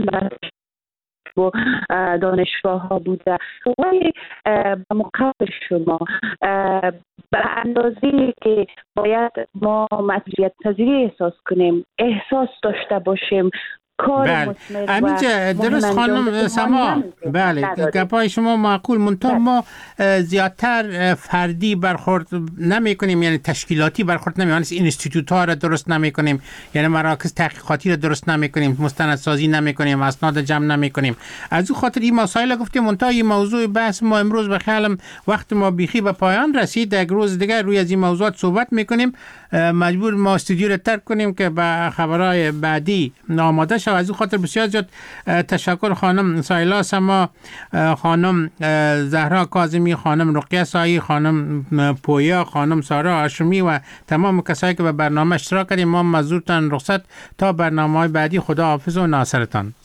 و دانشگاه ها بوده. ولی به مقابل شما به اندازه که باید ما مسئولیت پذیری احساس کنیم، احساس داشته باشیم، بله همینجا درست خانم سما. بله گپای شما معقول، منتها ما زیادتر فردی برخورد نمی کنیم، یعنی تشکیلاتی برخورد نمی کنیم، یعنی اینستیتوت ها را درست نمی کنیم، یعنی مراکز تحقیقاتی را درست نمی کنیم، مستندسازی نمی کنیم، اسناد جمع نمی کنیم. از او خاطر این مسائل گفتیم. منتها این موضوع بحث ما امروز به خیالم وقت ما بیخی به پایان رسید. یک روز دیگر روی از این موضوعات صحبت میکنیم. مجبور ما استودیو را ترک کنیم که به خبرهای بعدی آماده شد. از او خاطر بسیار زیاد تشکر خانم سایلا سما، خانم زهرا کاظمی، خانم رقیه سایی، خانم پویا، خانم سارا هاشمی و تمام کسایی که به برنامه اشتراک کردیم. ما مزورتان رخصت تا برنامه‌های بعدی. خدا حافظ و ناصرتان.